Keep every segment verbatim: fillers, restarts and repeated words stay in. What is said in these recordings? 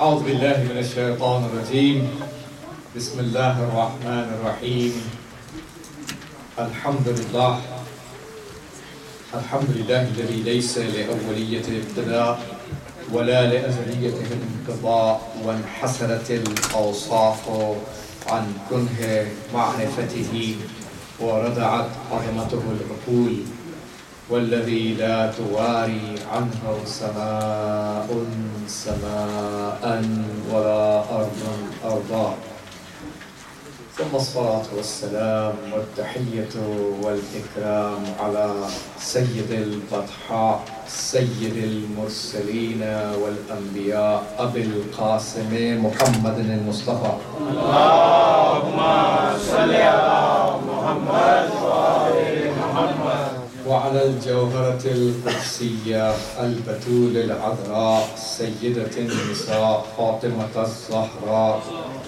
أعوذ بالله من الشيطان الرجيم. بسم الله الرحمن الرحيم. الحمد لله الحمد لله الذي ليس لأوليته ابتداء ولا لأزليته انقضاء، وانحسرت الأوصاف عن كنه معرفته وردعت عظمته العقول، والذي لا تواري عنه سماء سماء ولا أرض أرضا. ثم الصلاة والسلام والتحية والإكرام على سيد البطحاء سيد المرسلين والأنبياء أبي القاسم محمد المصطفى. اللهم صل على محمد وآل محمد. وعلى الجوهرة القدسية البتول العذراء سيدة النساء فاطمة الزهراء،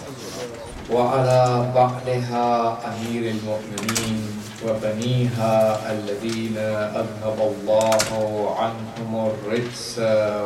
وعلى بعلها أمير المؤمنين وبنيها الذين أذهب الله عنهم الرجس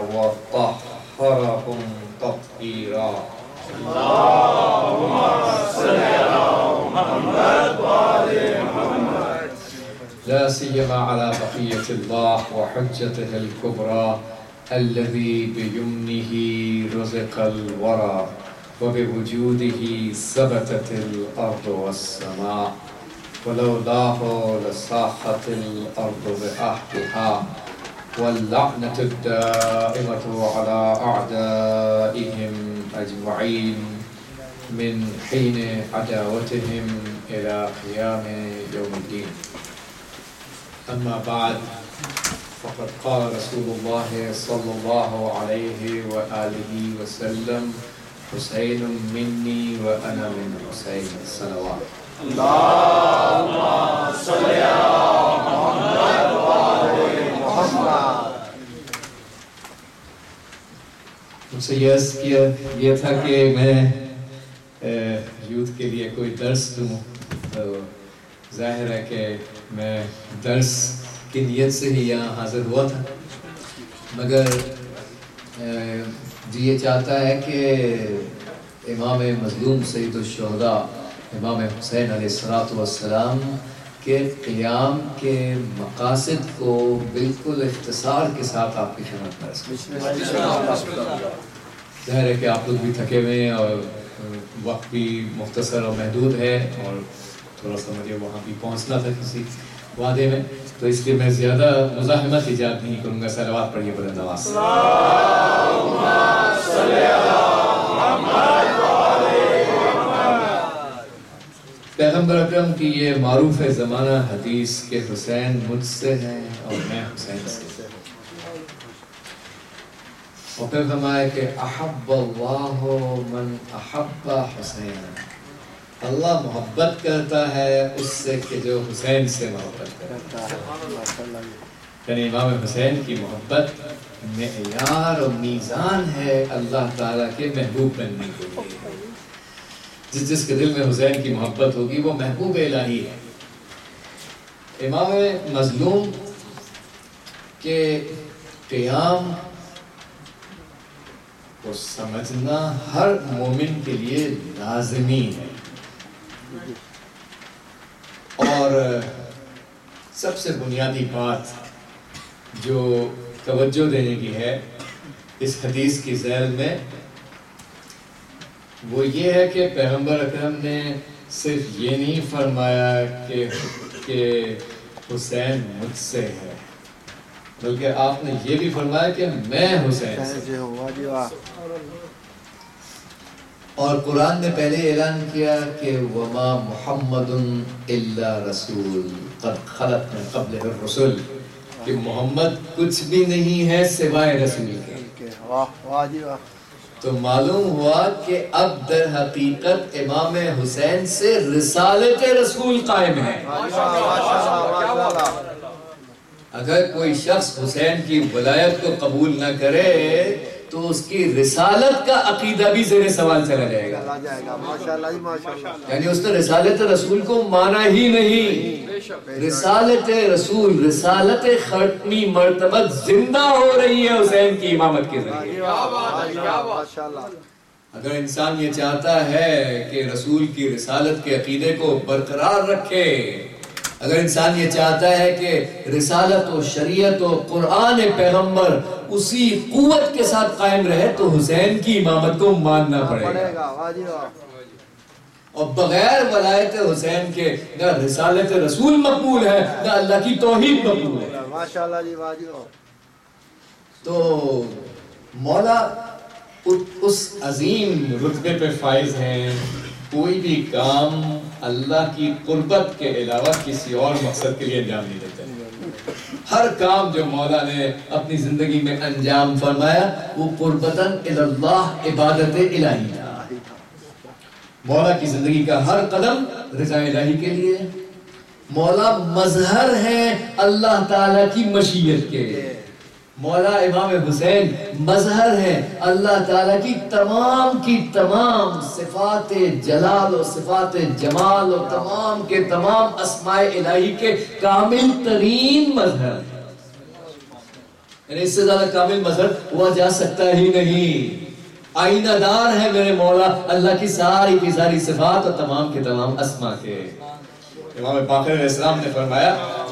وطهرهم تطهيرا. اللهم صل على محمد وآل محمد. لا سيما على بقية الله وحجته الكبرى الذي بيمنه رزق الورى وبوجوده ثبتت الأرض والسماء، ولولاه لصاحت الأرض بأهلها، واللعنة الدائمة على أعدائهم أجمعين من حين عداوتهم إلى قيام يوم الدين. أما بعد، فقد قال رسول الله صلى الله عليه وآله وسلم: حسين مني وأنا من حسين. الصلوات. اللهم صل على محمد وآل محمد. مجھ سے یس کیا یہ تھا کہ میں یوتھ کے لیے کوئی درس دوں، تو ظاہر ہے کہ میں درس کی نیت سے ہی یہاں حاضر ہوا تھا، مگر جی یہ چاہتا ہے کہ امام مظلوم سید الشہداء امام حسین علیہ السلام کے قیام کے مقاصد کو بالکل اختصار کے ساتھ آپ کی خدمت میں رسول. ظاہر ہے کہ آپ لوگ بھی تھکے ہوئے ہیں اور وقت بھی مختصر اور محدود ہے، اور تھوڑا سا مجھے وہاں بھی پہنچنا تھا کسی وعدے میں، تو اس لیے میں زیادہ مزاحمت ایجاد نہیں کروں گا. صلوات پڑھیے بلند آواز سے. اللهم صل على محمد وآل محمد. پیغمبر اکرم کی یہ معروف زمانہ حدیث کہ حسین مجھ سے ہے اور میں حسین سے. اور پھر فرمایا کہ احب اللہ من احب حسین، اللہ محبت کرتا ہے اس سے کہ جو حسین سے محبت کرتا ہے. یعنی امام حسین کی محبت معیار اور میزان ہے اللہ تعالیٰ کے محبوب بننے کے لیے. جس جس کے دل میں حسین کی محبت ہوگی وہ محبوب الہی ہے. امام مظلوم کے قیام کو سمجھنا ہر مومن کے لیے لازمی ہے، اور سب سے بنیادی بات جو توجہ دینے کی ہے اس حدیث کی ذیل میں وہ یہ ہے کہ پیغمبر اکرم نے صرف یہ نہیں فرمایا کہ کہ حسین مجھ سے ہے، بلکہ آپ نے یہ بھی فرمایا کہ میں حسین سے. اور قرآن نے پہلے اعلان کیا کہ وما محمد الا رسول قد خلت من قبلہ الرسل، کہ محمد کچھ بھی نہیں ہے سوائے رسول کے. تو معلوم ہوا کہ اب در حقیقت امام حسین سے رسالت رسول قائم ہے. اگر کوئی شخص حسین کی ولایت کو قبول نہ کرے تو اس کی رسالت کا عقیدہ بھی زیر سوال چلا جائے گا. یعنی اس نے رسالت رسول کو مانا ہی نہیں. رسالت رسول، رسالت ختمی مرتبہ زندہ ہو رہی ہے حسین کی امامت کے ذریعے. اگر انسان یہ چاہتا ہے کہ رسول کی رسالت کے عقیدے کو برقرار رکھے، اگر انسان یہ چاہتا ہے کہ رسالت و شریعت و قرآن پیغمبر اسی قوت کے ساتھ قائم رہے، تو حسین کی امامت کو ماننا پڑے گا. اور بغیر ولایت حسین کے نہ رسالت رسول مقبول ہے، نہ اللہ کی توحید مقبول ہے. تو مولا اس عظیم رتبے پہ فائز ہیں. کوئی بھی کام اللہ کی قربت کے علاوہ کسی اور مقصد کے لیے انجام نہیں دیتے. ہر کام جو مولا نے اپنی زندگی میں انجام فرمایا وہ قربتاً اللہ عبادت الہی تھا. مولا کی زندگی کا ہر قدم رضا الہی کے لیے. مولا مظہر ہے اللہ تعالیٰ کی مشیت کے. مولا امام حسین مظہر ہے اللہ تعالیٰ کی تمام کی تمام صفات جلال و صفات جمال و تمام کے تمام اسماء الہی کے کامل ترین مظہر. یعنی اس سے زیادہ کامل مظہر ہوا جا سکتا ہی نہیں. آئینہ دار ہے میرے مولا اللہ کی ساری کی ساری صفات اور تمام کے تمام اسماء کے. امام باقر علیہ السلام نے فرمایا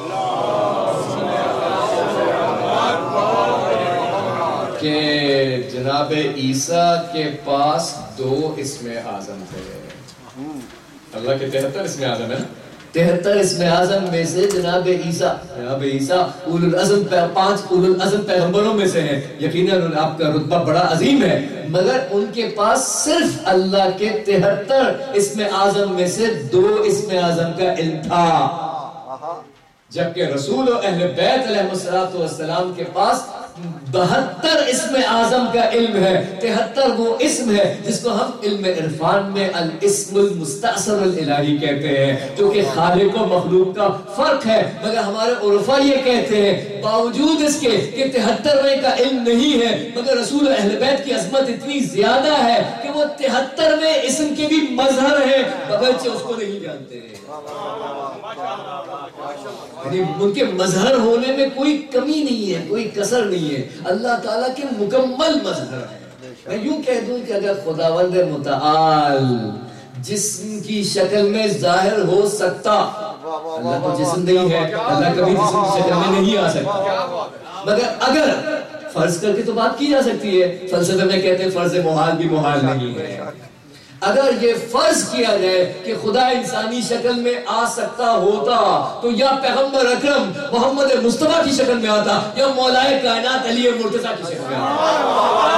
کہ جناب عیسیٰ کے پاس دو اسم اعظم تھے. اللہ کے تہتر اسم اعظم ہے. تہتر اسم اعظم میں سے جناب عیسیٰ جناب عیسیٰ اولو العزم پانچ اولو العزم پیغمبروں میں سے ہیں. یقیناً آپ کا رتبہ بڑا عظیم ہے، مگر ان کے پاس صرف اللہ کے تہتر اسم اعظم میں سے دو اسم اعظم کا علم تھا، جبکہ رسول و اہل بیت علیہ السلام کے پاس بہتر اسم اعظم کا علم ہے. تہتر وہ اسم ہے جس کو ہم علم عرفان میں الاسم المستأثر الالہی کہتے ہیں، جو کہ خالق و مخلوق کا فرق ہے. مگر ہمارے عرفاء یہ کہتے ہیں باوجود اس کے کہ تہترویں کا علم نہیں ہے، مگر رسول اہل بیت کی عظمت اتنی زیادہ ہے کہ وہ تہترویں اسم کے بھی مظہر ہیں، بغرچہ اس کو نہیں جانتے ہیں. یعنی ان کے مظہر ہونے میں کوئی کمی نہیں ہے، کوئی کسر نہیں ہے. اللہ تعالیٰ کے مکمل مظہر ہے. میں یوں کہہ دوں کہ اگر خداوند متعال جسم کی شکل میں ظاہر ہو سکتا، اللہ کو جسم نہیں ہے، اللہ کبھی جسم کی شکل میں نہیں آ سکتا، مگر اگر فرض کر کے تو بات کی جا سکتی ہے، فلسفے میں کہتے ہیں فرض محال بھی محال نہیں ہے. اگر یہ فرض کیا جائے کہ خدا انسانی شکل میں آ سکتا ہوتا تو یا پیغمبر اکرم محمد مصطفیٰ کی شکل میں آتا یا مولائے کائنات علی مرتضیٰ کی شکل میں آتا.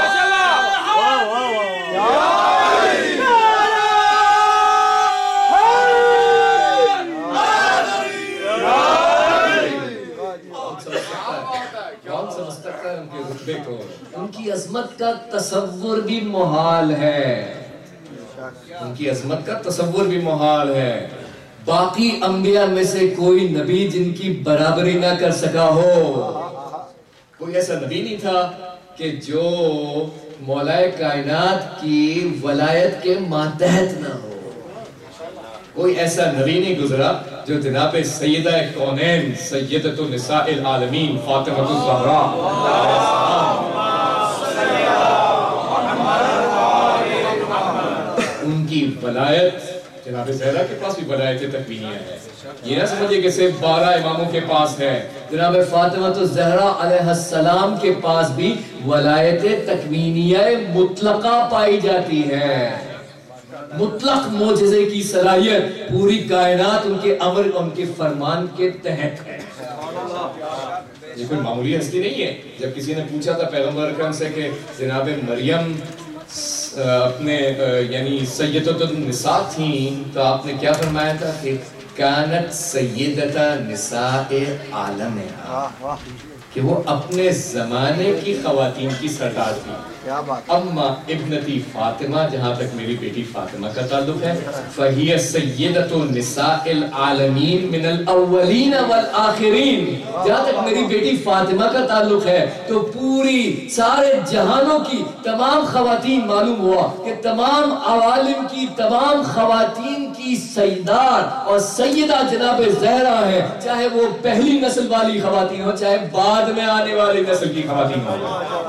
کون سمجھ سکتا ہے ان کے رتبے کو؟ ان کی عظمت کا تصور بھی محال ہے. ان کی عظمت کا تصور بھی محال ہے. باقی انبیاء میں سے کوئی نبی جن کی برابری نہ کر سکا ہو. کوئی ایسا نبی نہیں تھا کہ جو مولائے کائنات کی ولایت کے ماتحت نہ ہو. کوئی ایسا نبی نہیں گزرا جو جناب سیدہ کونین سیدۃ النساء العالمین فاطمہ الزہرا ان کی ولایت، جناب زہرا کے پاس بھی ولایت تکوینیہ ہے. یہ نہ سمجھے کہ صرف بارہ اماموں کے پاس ہے. جناب فاطمہ الزہرا علیہ السلام کے پاس بھی ولایت تکوینیہ مطلقہ پائی جاتی ہے. مطلق معجزے کی صلاحیت، پوری کائنات ان کے امر ان کے فرمان کے تحت ہے. یہ کوئی معمولی ہستی نہیں ہے. جب کسی نے پوچھا تھا پیغمبر اکرم سے کہ جناب مریم اپنے یعنی سیدۃ النساء تھیں تو آپ نے کیا فرمایا تھا کہ کانت سیدۃ نساء عالمہا، کہ وہ اپنے زمانے کی خواتین کی سردار تھی. اما ابنتی فاطمہ، جہاں تک میری بیٹی فاطمہ کا تعلق ہے، فہی سیدۃ النساء العالمین من الاولین والآخرین. جہاں تک میری بیٹی فاطمہ کا تعلق ہے تو پوری سارے جہانوں کی تمام خواتین، معلوم ہوا کہ تمام عوالم کی تمام خواتین کی سیدار اور سیدہ جناب زہرا ہے، چاہے وہ پہلی نسل والی خواتین ہو چاہے بعد میں آنے والی نسل کی خواتین ہو.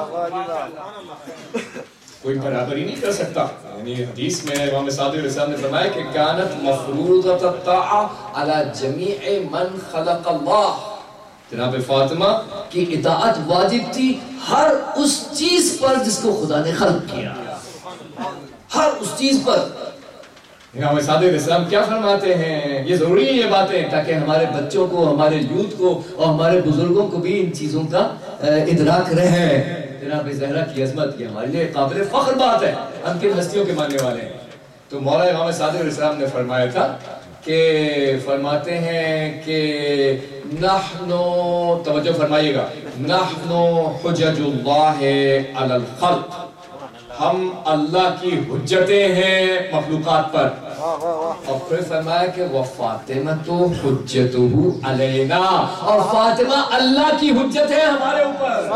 کوئی برابری نہیں کر سکتا. یعنی حدیث میں امام صادق علیہ السلام نے فرمایا کہ کانت مفروضۃ الطاعہ علی جمیع من خلق اللہ. جناب فاطمہ کی اطاعت واجب تھی ہر اس چیز پر جس کو خدا نے خلق کیا، ہر اس چیز پر. امام صادق علیہ السلام کیا فرماتے ہیں؟ یہ ضروری ہے یہ باتیں تاکہ ہمارے بچوں کو، ہمارے یوتھ کو اور ہمارے بزرگوں کو بھی ان چیزوں کا ادراک رہے. جناب زہرا کی عظمت یہ ہمارے لیے قابل فخر بات ہے. ہم کن ہستیوں کے ماننے والے ہیں؟ تو مولا امام صادق علیہ السلام نے فرمایا تھا کہ فرماتے ہیں کہ نحنو، توجہ فرمائیے گا، نحنو حجج اللہ علی الخلق، ہم اللہ کی حجتیں ہیں مخلوقات پر. اور پھر فرمایا کہ وَفَاطِمَةُ حُجَّتُهُ عَلَيْنَا، اور فاطمہ اللہ کی حجت ہے ہمارے اوپر.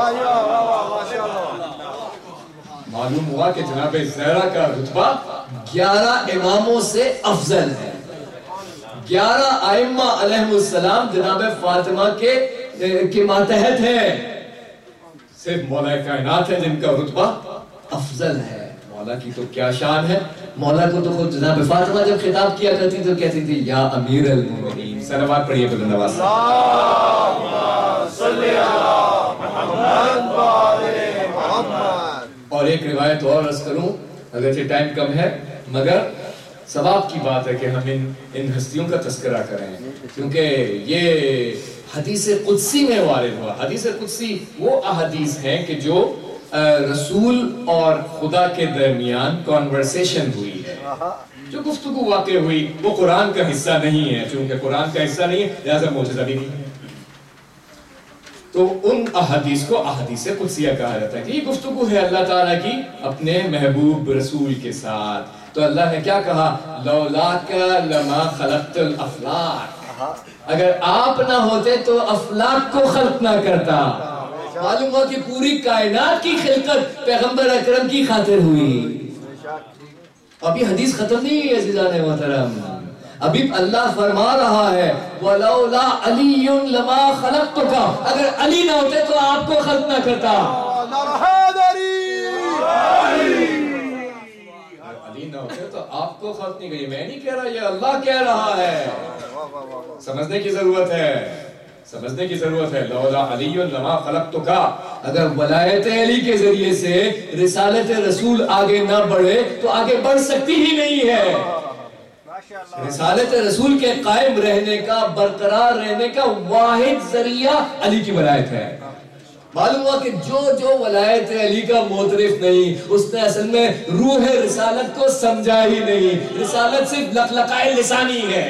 معلوم ہوا کہ جناب زہرا کا رتبہ گیارہ اماموں سے افضل ہے. گیارہ ائمہ علیہ السلام جناب فاطمہ کے کے ماتحت ہیں. صرف مولا کائنات ہے جن کا رتبہ افضل ہے. مولا کی تو کیا شان ہے. مولا کو تو خود جناب فاطمہ جب خطاب کیا کرتی تو کہتی تھی یا امیر المومنین. صلوات پڑھیے بلند آواز سے. اللہم صلی علی محمد و آل محمد. اور ایک روایت اور عرض کروں، اگرچہ ٹائم کم ہے مگر ثواب کی بات ہے کہ ہم ان ان ہستیوں کا تذکرہ کریں، کیونکہ یہ حدیث قدسی میں وارد ہوا. حدیث قدسی وہ احادیث ہیں کہ جو رسول اور خدا کے درمیان کانورسیشن ہوئی ہے، جو گفتگو واقع ہوئی، وہ قرآن کا حصہ نہیں ہے. چونکہ قرآن کا حصہ نہیں ہے لہذا معجزہ بھی نہیں ہے. تو ان احادیث کو احادیث قدسیہ کہا جاتا ہے کہ یہ گفتگو ہے اللہ تعالیٰ کی اپنے محبوب رسول کے ساتھ. تو اللہ نے کیا کہا؟ لولاک لما خلقت الافلاک، اگر آپ نہ ہوتے تو افلاک کو خلق نہ کرتا. معلوم ہوا کہ پوری کائنات کی خلقت پیغمبر اکرم کی خاطر ہوئی. اب یہ حدیث ختم نہیں ہے عزیزان محترم، ابھی اللہ فرما رہا ہے وَلَوْلَا عَلِيٌّ لَمَا خَلَقْتُكَ، اگر علی نہ ہوتے تو آپ کو خلق نہ کرتا. علی نہ ہوتے تو آپ کو خلق نہیں کرتا. میں نہیں کہہ رہا، یہ اللہ کہہ رہا ہے. سمجھنے کی ضرورت ہے، سمجھنے کی ضرورت ہے. لولا علی لما خلقتک، اگر ولایت علی کے ذریعے سے رسالت رسول آگے نہ بڑھے تو آگے بڑھ سکتی ہی نہیں ہے. رسالت رسول کے قائم رہنے کا، برقرار رہنے کا واحد ذریعہ علی کی ولایت ہے. معلوم ہوا کہ جو جو ولایت علی کا معترف نہیں، اس نے اصل میں روح رسالت کو سمجھا ہی نہیں. رسالت صرف لقلقائے لسانی ہے.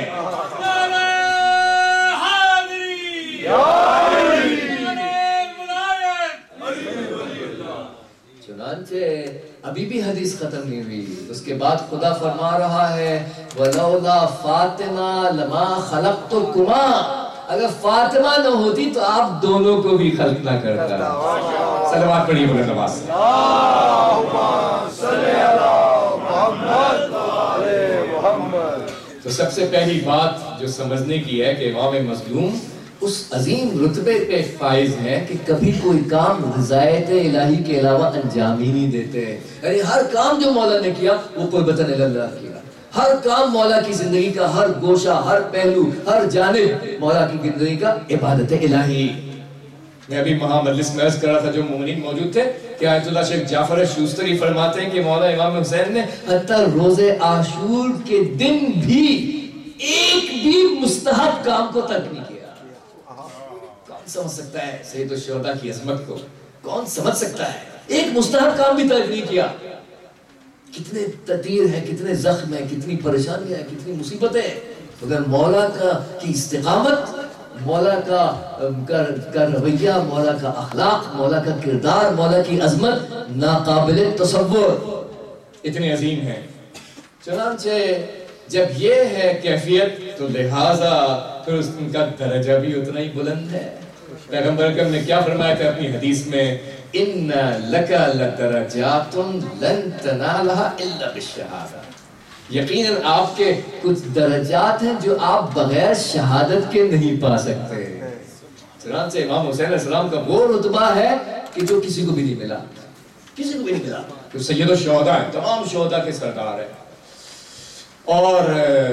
چنانچہ ابھی بھی حدیث ختم نہیں ہوئی. اس کے بعد خدا فرما رہا ہے وَلَوْلَا فَاطِمَةَ لَمَا خَلَقْتُكُمَا، اگر فاطمہ نہ ہوتی تو آپ دونوں کو بھی خلق نہ کرتا. صلوات پڑھیے بلند آواز سے. اللہم صلی علی محمد و آل محمد. تو سب سے پہلی بات جو سمجھنے کی ہے کہ امام مظلوم اس عظیم رتبے پہ فائز ہے کہ کبھی کوئی کام رضایت الہی کے علاوہ انجام ہی نہیں دیتے. یعنی ہر کام جو مولا نے کیا وہ قربتاً اللہ کیا. ہر کام مولا کی زندگی کا ہر گوشہ، ہر پہلو، ہر جانب مولا کی زندگی کا عبادت الہی. میں ابھی وہاں مجلس میں عرض کر رہا تھا جو مومنین موجود تھے کہ آیت اللہ شیخ جعفر شوستری فرماتے ہیں کہ مولا امام حسین نے حتی روز عاشور کے دن بھی ایک بھی مستحب کام کو ترک نہیں کیا. کون سمجھ سکتا ہے سید الشہداء کی عظمت کو؟ کون سمجھ سکتا ہے؟ ایک مستحب کام بھی ترک نہیں کیا. کتنے تطیر ہیں، کتنے زخم ہیں، کتنی پریشانیاں ہیں، کتنی مصیبتیں ہیں، مگر مولا کا کی استقامت مولا کا کا رویہ، مولا کا اخلاق، مولا کا کردار، مولا کی عظمت ناقابل تصور اتنی عظیم ہے۔ چنانچہ جب یہ ہے کیفیت تو لہٰذا پھر اس ان کا درجہ بھی اتنا ہی بلند ہے۔ پیغمبر اکرم نے کیا فرمایا تھا اپنی حدیث میں؟ ان لک لدرجات لن تنالها الا بالشہادہ، یقیناً آپ کے کچھ درجات ہیں جو آپ بغیر شہادت کے نہیں پا سکتے۔ چنانچہ امام حسین علیہ السلام کا وہ رتبہ ہے کہ جو کسی کو بھی نہیں ملا، کسی کو بھی نہیں ملا، جو سید الشہداء ہے، تمام شہداء کے سردار ہے۔ اور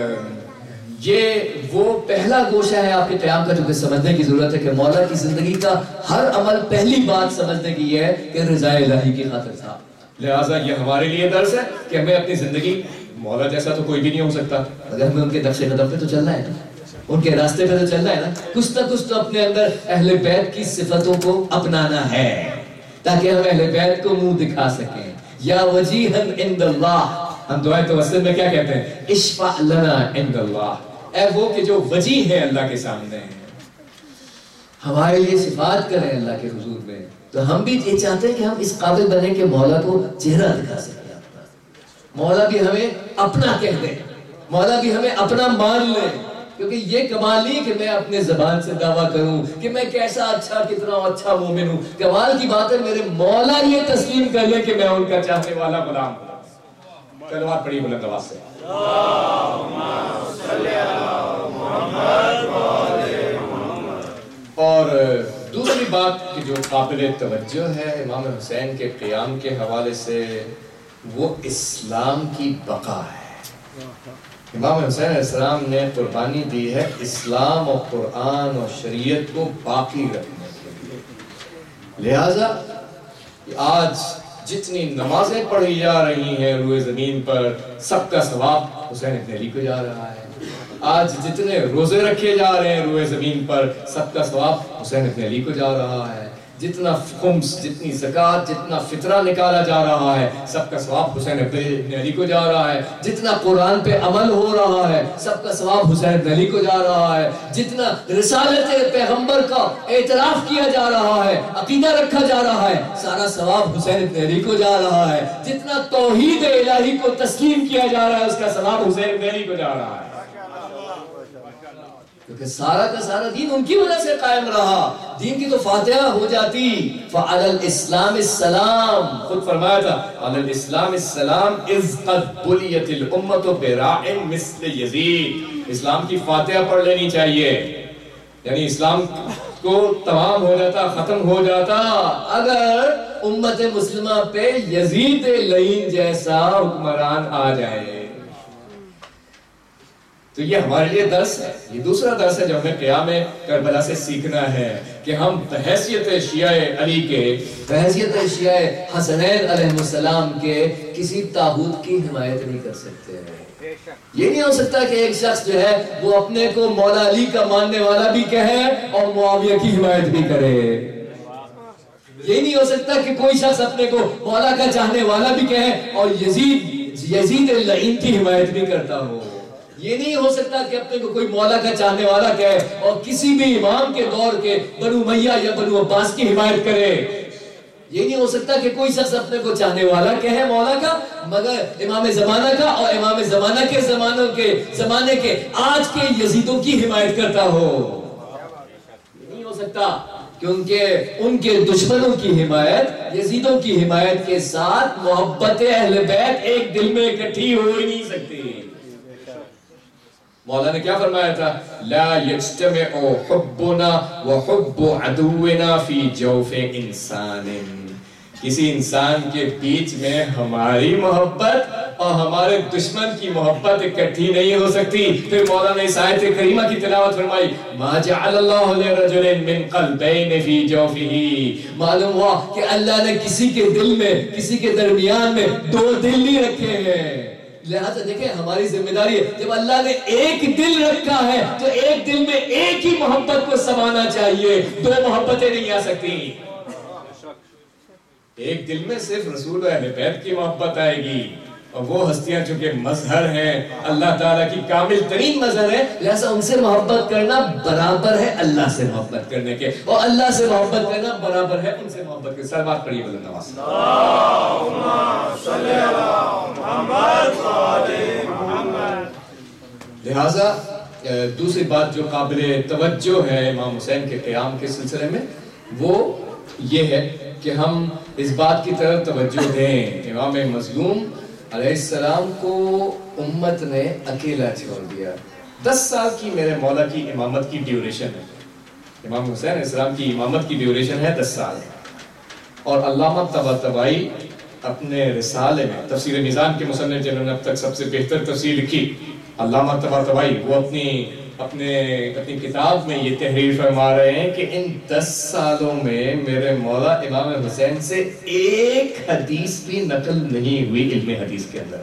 یہ وہ پہلا گوشہ ہے آپ کے قیام کا جو کہ سمجھنے کی ضرورت ہے کہ مولا کی زندگی کا ہر عمل پہلی بات سمجھنے کی یہ ہے کہ رضا الہی کی خاطر تھا۔ لہٰذا یہ ہمارے لیے درس ہے کہ ہمیں اپنی زندگی، مولا جیسا تو کوئی بھی نہیں ہو سکتا، اگر ہمیں ان کے نقش قدم پہ تو چلنا ہے نا، ان کے راستے پہ تو چلنا ہے نا، کچھ نہ کچھ تو اپنے اندر اہل بیت کی صفتوں کو اپنانا ہے تاکہ ہم اہل بیت کو منہ دکھا سکیں۔ یا وجیہن عند اللہ، ہم دعائے توسل میں کیا کہتے ہیں؟ اشفع لنا عند اللہ، اے وہ کہ جو وجیہ ہے اللہ کے سامنے ہیں، ہمارے لیے صفات کریں اللہ کے حضور میں۔ تو ہم بھی یہ چاہتے ہیں کہ ہم اس قابل بنیں کہ مولا کو چہرہ دکھا سکیں، مولا بھی ہمیں اپنا کہہ دے، مولا بھی ہمیں اپنا مان لے، کیونکہ یہ کمال نہیں کہ میں اپنے زبان سے دعویٰ کروں کہ میں کیسا اچھا، کتنا اچھا مومن ہوں۔ کمال کی بات ہے میرے مولا یہ تسلیم کر لے کہ میں ان کا چاہنے والا غلام ہوں۔ کلمات پڑھی بلند آواز سے۔ اور دوسری بات کہ جو قابل توجہ ہے امام حسین کے قیام کے حوالے سے، وہ اسلام کی بقا ہے۔ امام حسین علیہ السلام نے قربانی دی ہے اسلام اور قرآن اور شریعت کو باقی رکھنے کے لیے۔ لہٰذا آج جتنی نمازیں پڑھی جا رہی ہیں روئے زمین پر، سب کا ثواب حسین ابن علی کو جا رہا ہے۔ آج جتنے روزے رکھے جا رہے ہیں روئے زمین پر، سب کا ثواب حسین ابن علی کو جا رہا ہے۔ جتنا خمس، جتنی زکوٰۃ، جتنا فطرہ نکالا جا رہا ہے، سب کا ثواب حسین ابن علی کو جا رہا ہے۔ جتنا قرآن پہ عمل ہو رہا ہے، سب کا ثواب حسین ابن علی کو جا رہا ہے۔ جتنا رسالت پیغمبر کا اعتراف کیا جا رہا ہے، عقیدہ رکھا جا رہا ہے، سارا ثواب حسین ابن علی کو جا رہا ہے۔ جتنا توحید الہی کو تسلیم کیا جا رہا ہے، اس کا ثواب حسین ابن علی کو جا رہا ہے، کیونکہ سارا کا سارا دین ان کی وجہ سے قائم رہا۔ دین کی تو فاتحہ ہو جاتی فعلی الاسلام السلام، خود فرمایا تھا علی الاسلام السلام اذ قد بلیت الامت براع مثل یزید، اسلام کی فاتحہ پڑھ لینی چاہیے، یعنی اسلام کو تمام ہو جاتا، ختم ہو جاتا اگر امت مسلمہ پہ یزید لعین جیسا حکمران آ جائے۔ تو یہ ہمارے لیے درس ہے، یہ دوسرا درس ہے جو ہمیں قیام کربلا سے سیکھنا ہے کہ ہم بحیثیت شیعہ علی کے، بحیثیت شیعہ حسنین علیہ السلام کے کسی طاغوت کی حمایت نہیں کر سکتے ہیں۔ یہ نہیں ہو سکتا کہ ایک شخص جو ہے وہ اپنے کو مولا علی کا ماننے والا بھی کہے اور معاویہ کی حمایت بھی کرے۔ یہ نہیں ہو سکتا کہ کوئی شخص اپنے کو مولا کا چاہنے والا بھی کہے اور یزید یزید اللعین کی حمایت بھی کرتا ہو۔ یہ نہیں ہو سکتا کہ اپنے کو کوئی مولا کا چاہنے والا کہے اور کسی بھی امام کے دور کے بنو امیہ یا بنو عباس کی حمایت کرے۔ یہ نہیں ہو سکتا کہ کوئی شخص اپنے کو چاہنے والا کہے مولا کا مگر امام زمانہ کا اور امام زمانہ کے زمانوں کے زمانے کے آج کے یزیدوں کی حمایت کرتا ہو۔ یہ نہیں ہو سکتا کیونکہ ان کے دشمنوں کی حمایت، یزیدوں کی حمایت کے ساتھ محبت اہل بیت ایک دل میں اکٹھی ہو ہی نہیں سکتی۔ مولا نے کیا فرمایا تھا؟ لا یجتمع حبنا وحب عدونا فی جوف انسان، کسی انسان کے بیچ میں ہماری محبت اور ہمارے دشمن کی محبت اکٹھی نہیں ہو سکتی۔ پھر مولا نے اس آیت کریمہ کی تلاوت فرمائی، ما جعل اللہ لرجل من قلبین فی جوفہ، معلوم ہوا کہ اللہ نے کسی کے دل میں، کسی کے درمیان میں دو دل نہیں رکھے ہیں۔ لہذا دیکھیں ہماری ذمہ داری ہے، جب اللہ نے ایک دل رکھا ہے تو ایک دل میں ایک ہی محبت کو سمانا چاہیے، دو محبتیں نہیں آ سکتی۔ ایک دل میں صرف رسول و اہل بیت کی محبت آئے گی اور وہ ہستیاں چونکہ مظہر ہیں اللہ تعالیٰ کی کامل ترین مظہر ہے، لہذا ان سے محبت کرنا برابر ہے اللہ سے محبت کرنے کے، اور اللہ سے محبت کرنا برابر ہے ان سے محبت کے۔ سلوات پڑھیے بلند آواز سے۔ اللہم صلی علی محمد و آل محمد۔ لہٰذا دوسری بات جو قابل توجہ ہے امام حسین کے قیام کے سلسلے میں وہ یہ ہے کہ ہم اس بات کی طرف توجہ دیں، امام مظلوم علیہ السلام کو امت نے اکیلا چھوڑ دیا۔ دس سال کی میرے مولا کی امامت کی ڈیوریشن ہے، امام حسین علیہ السلام کی امامت کی ڈیوریشن ہے دس سال، اور علامہ طباطبائی اپنے رسالے میں تفسیر میزان کے مصنف جنہوں نے اب تک سب سے بہتر تفسیر لکھی، علامہ طباطبائی، وہ اپنی اپنے اپنی کتاب میں یہ تحریر فرما رہے ہیں کہ ان دس سالوں میں میرے مولا امام حسین سے ایک حدیث بھی نقل نہیں ہوئی علم حدیث کے اندر۔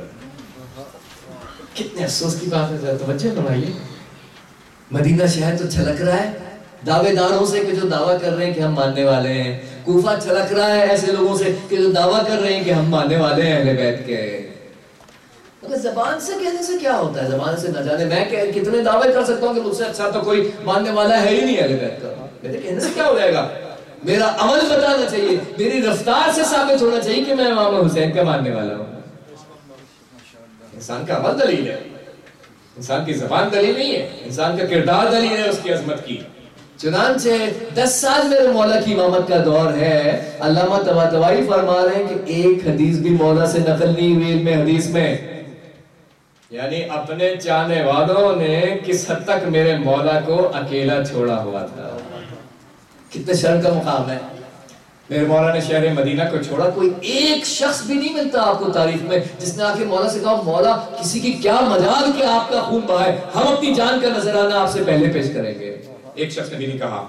کتنے افسوس کی بات ہے، ذرا توجہ فرمائیے۔ مدینہ شہر تو چھلک رہا ہے دعوے داروں سے کہ جو دعویٰ کر رہے ہیں کہ ہم ماننے والے ہیں، کوفہ چھلک رہا ہے ایسے لوگوں سے کہ جو دعویٰ کر رہے ہیں کہ ہم ماننے والے ہیں اہل بیت کے۔ مگر زبان سے کہنے سے کیا ہوتا ہے؟ زبان سے نہ جانے میں کتنے دعوے کر سکتا ہوں کہ مجھ سے اچھا تو کوئی ماننے والا ہے ہی نہیں اہل بیت کا، میرے کہنے سے کیا ہو جائے گا؟ میرا عمل بتانا چاہیے، میری رفتار سے ثابت ہونا چاہیے کہ میں امام حسین کا ماننے والا ہوں۔ انسان کا عمل دلیل ہے، انسان کی زبان دلیل نہیں ہے، انسان کا کردار دلیل ہے اس کی عظمت کی۔ چنانچہ دس سال میرے مولا کی امامت کا دور ہے، علامہ طباطبائی فرما رہے ہیں کہ ایک حدیث بھی مولا سے نقل نہیں ہوئی علم حدیث میں، یعنی اپنے چاہنے والوں نے کس حد تک میرے مولا کو اکیلا چھوڑا ہوا تھا۔ کتنے شرم کا مقام ہے، میرے مولا نے شہر مدینہ کو چھوڑا، کوئی ایک شخص بھی نہیں ملتا آپ کو تاریخ میں جس نے آ کے مولا سے کہا مولا کسی کی کیا مجال کہ آپ کا خون بہائے، ہم اپنی جان کا نذرانہ آپ سے پہلے پیش کریں گے۔ ایک شخص نے بھی نہیں کہا۔